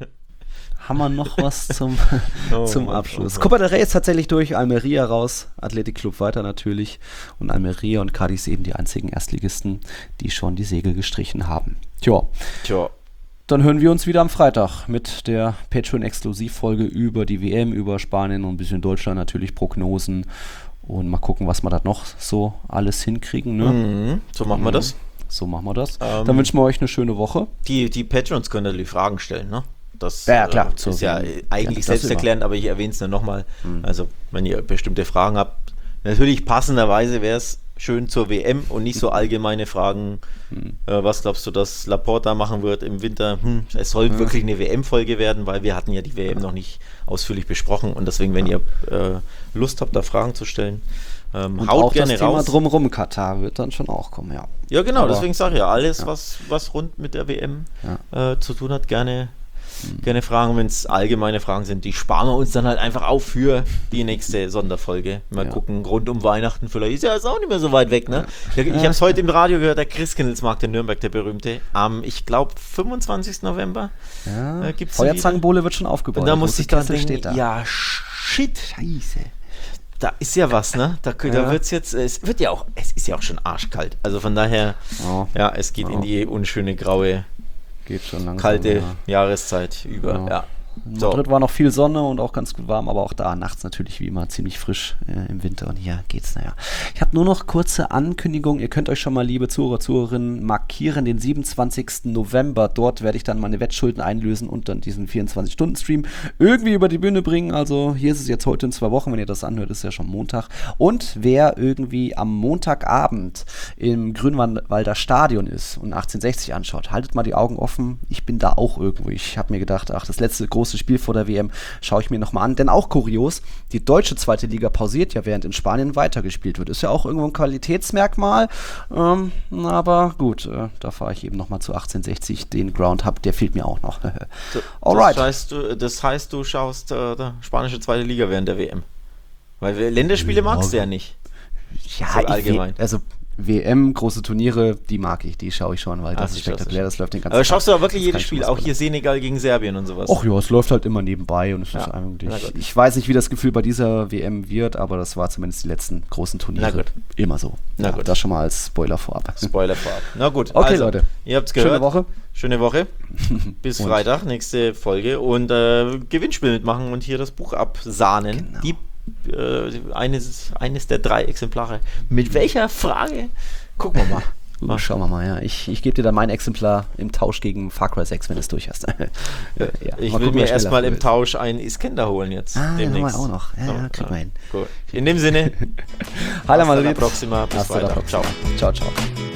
Haben wir noch was zum, oh, zum Abschluss? Oh, oh. Copa del Rey ist tatsächlich durch, Almeria raus, Athletic Club weiter natürlich und Almeria und Cádiz eben die einzigen Erstligisten, die schon die Segel gestrichen haben. Tja. Tja. Dann hören wir uns wieder am Freitag mit der Patreon-Exklusivfolge über die W M, über Spanien und ein bisschen Deutschland natürlich, Prognosen und mal gucken, was wir da noch so alles hinkriegen. Ne? Mhm, so machen wir mhm. das. So machen wir das. Ähm, Dann wünschen wir euch eine schöne Woche. Die, die Patrons können natürlich Fragen stellen, ne? Das ja, klar, äh, ist ja eigentlich selbsterklärend, aber ich erwähne es nur nochmal. Mhm. Also, wenn ihr bestimmte Fragen habt, natürlich passenderweise wäre es schön zur W M und nicht so allgemeine Fragen. Mhm. Äh, was glaubst du, dass Laporta machen wird im Winter? Hm, es soll mhm. wirklich eine W M-Folge werden, weil wir hatten ja die W M noch nicht ausführlich besprochen und deswegen, wenn ihr äh, Lust habt, da Fragen zu stellen, ähm, und haut auch gerne das Thema raus. Drumherum Katar wird dann schon auch kommen, ja. Ja, genau, aber deswegen sage ich ja, alles, ja. Was, was rund mit der W M ja. äh, zu tun hat, gerne Gerne Fragen, wenn es allgemeine Fragen sind, die sparen wir uns dann halt einfach auf für die nächste Sonderfolge. Mal ja. gucken, rund um Weihnachten, vielleicht ist ja jetzt auch nicht mehr so weit weg, ne? Ja. Ich, ich habe es heute im Radio gehört, der Christkindlesmarkt in Nürnberg, der berühmte, am, ich glaube, fünfundzwanzigsten November ja. äh, gibt es Feuerzangenbowle wird schon aufgebaut. Und da muss ich dann denken, da. ja, shit. Scheiße. Da ist ja was, ne? Da, da ja. wird's jetzt, es wird ja auch, es ist ja auch schon arschkalt. Also von daher, oh. ja, es geht oh. in die unschöne graue Geht schon langsam, kalte ja. Jahreszeit über. Ja. Ja. In Madrid so. War noch viel Sonne und auch ganz gut warm, aber auch da nachts natürlich wie immer ziemlich frisch äh, im Winter und hier geht's, naja. Ich habe nur noch kurze Ankündigung, ihr könnt euch schon mal, liebe Zuhörer, Zuhörerinnen, markieren, den siebenundzwanzigsten November, dort werde ich dann meine Wettschulden einlösen und dann diesen vierundzwanzig-Stunden-Stream irgendwie über die Bühne bringen, also hier ist es jetzt heute in zwei Wochen, wenn ihr das anhört, ist ja schon Montag und wer irgendwie am Montagabend im Grünwalder Stadion ist und achtzehnhundertsechzig anschaut, haltet mal die Augen offen, ich bin da auch irgendwo, ich habe mir gedacht, ach, das letzte große Spiel vor der W M schaue ich mir nochmal an. Denn auch kurios, die deutsche zweite Liga pausiert ja, während in Spanien weitergespielt wird. Ist ja auch irgendwo ein Qualitätsmerkmal. Ähm, aber gut, äh, da fahre ich eben nochmal zu achtzehnhundertsechzig. Den Ground Hub, der fehlt mir auch noch. Alright. Das heißt, du, das heißt, du schaust äh, die spanische zweite Liga während der W M. Weil Länderspiele ja, magst du ja nicht. Ja, so allgemein. Ich, also W M, große Turniere, die mag ich, die schaue ich schon, weil das Ach, ist spektakulär, das läuft den ganzen Tag. Aber schaust du da wirklich jedes Spiel, auch hier Senegal gegen Serbien und sowas? Ach ja, es läuft halt immer nebenbei und es ja. ist eigentlich, ich weiß nicht, wie das Gefühl bei dieser W M wird, aber das war zumindest die letzten großen Turniere immer so. Na ja, gut. Das schon mal als Spoiler vorab. Spoiler vorab. Na gut, okay, also, Leute. Ihr habt's gehört. Schöne Woche. Schöne Woche. Bis Freitag, nächste Folge und äh, Gewinnspiel mitmachen und hier das Buch absahnen. Genau. Die, äh, eines, eines der drei Exemplare. Mit welcher Frage? Gucken wir mal. Uh, schauen wir mal, ja. Ich, ich gebe dir dann mein Exemplar im Tausch gegen Far Cry sechs, wenn du es durch hast. ja, ich will gucken, mir erstmal im Tausch einen Iskender holen jetzt. Ah, demnächst. Haben wir auch noch. Ja, ja, kriegen wir hin. Gut. In dem Sinne. Hallo mal, Bis Hasta la próxima. Bis Hasta Freitag. Ciao. Ciao, ciao.